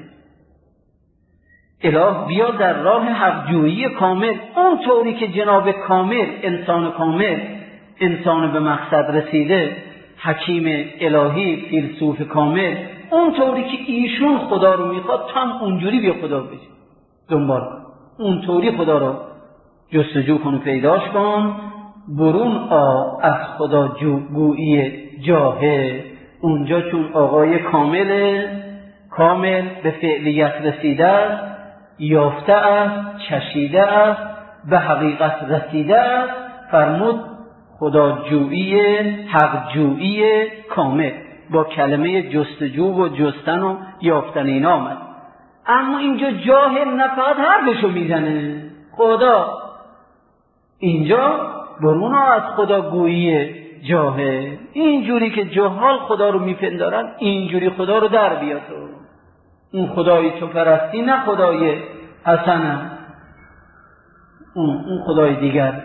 اله بیا در راه حق جویی کامل، اون طوری که جناب کامل، انسان کامل، انسان به مقصد رسیده، حکیم الهی، فیلسوف کامل، اون طوری که ایشون خدا رو میخواد، تو هم اونجوری بیا خدا بشی، دنبال اون طوری خدا رو جستجو کن و پیداش کن. برون آ از خدا جویی جاهل، اونجا چون آقای کامل کامل به فعلیت رسیده است، یافته است، چشیده است، به حقیقت رسیده است، فرمود خداجویی، حقجویی کامل، با کلمه جستجو و جستن و یافتن اینا آمد. اما اینجا جاهل نه فقط حرفشو میزنه خدا، اینجا برون از خداگویی جاهل، اینجوری که جهال خدا رو میپندارن اینجوری خدا رو در بیا تو. اون خدایی تو پرستی نه خدای حسنم، اون, اون خدای دیگر.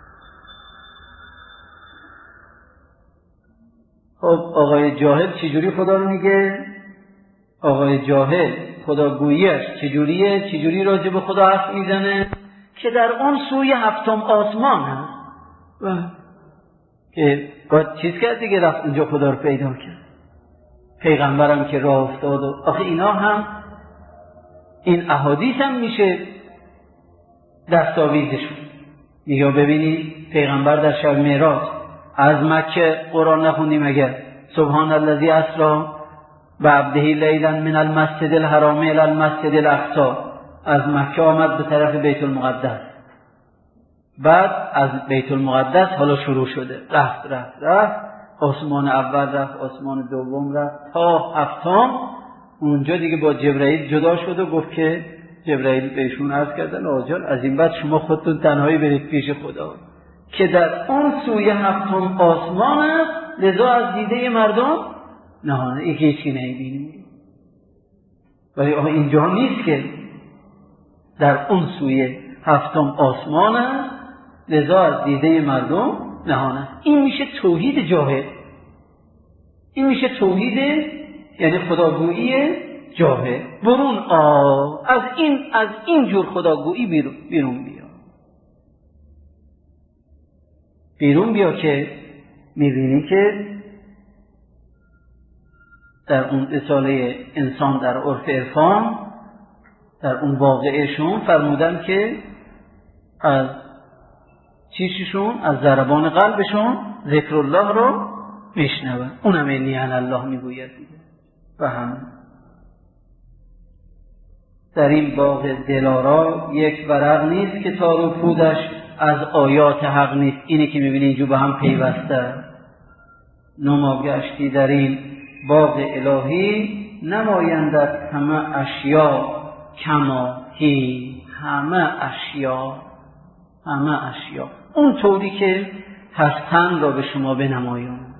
خب آقای جاهل چجوری خدا رو میگه؟ آقای جاهل خداگوییش چجوریه؟ چجوری راجع به خدا حرف میزنه؟ که در اون سوی هفتم آسمان هست و که باید چیز کرد دیگه، رفت اونجا خدا رو پیدا کرد، پیغمبرم که راه افتاد و آخه اینا هم این احادیث هم میشه دستاویزشون. یا ببینید پیغمبر در شب معراج از مکه قرآن نخوندیم اگر سبحان الذی اسری بعبده لیلا من المسجد الحرام الی المسجد الاقصی، از مکه آمد به طرف بیت المقدس، بعد از بیت المقدس حالا شروع شده رفت رفت رفت آسمان اول رفت، آسمان دوم رفت تا هفتم، اونجا دیگه با جبرائیل جدا شد و گفت که جبرائیل بهشون عرض کردن آجال از این بعد شما خودتون تنهایی برید پیش خدا، که در اون سوی هفتم آسمان است، لذا از دیده مردم نه یکی چی نمیبینیم. ولی آقا اینجا نیست که در اون سوی هفتم آسمان است، لذا از دیده مردم نهان است. این میشه توحید جاهل، این میشه توحید یعنی خداگویی جاهل. برون آ از این از این جور خداگویی بیرون بیرون بیا بیرون بیا که میبینی که در اون رساله انسان در عرف عرفان در اون واقعشون فرمودن که از چیششون از ضربان قلبشون ذکر الله رو میشنون، اونم اینی علی الله میگوید دیگه. و هم در این باغ دلارا یک ورق نیست که تار و پودش از آیات حق نیست. اینی که میبینی اینجا به هم پیوسته. نما گشتی در این باغ الهی نمایندت همه اشیا کما هی، همه اشیا همه اشیا اون طوری که هستن را به شما بنمایان.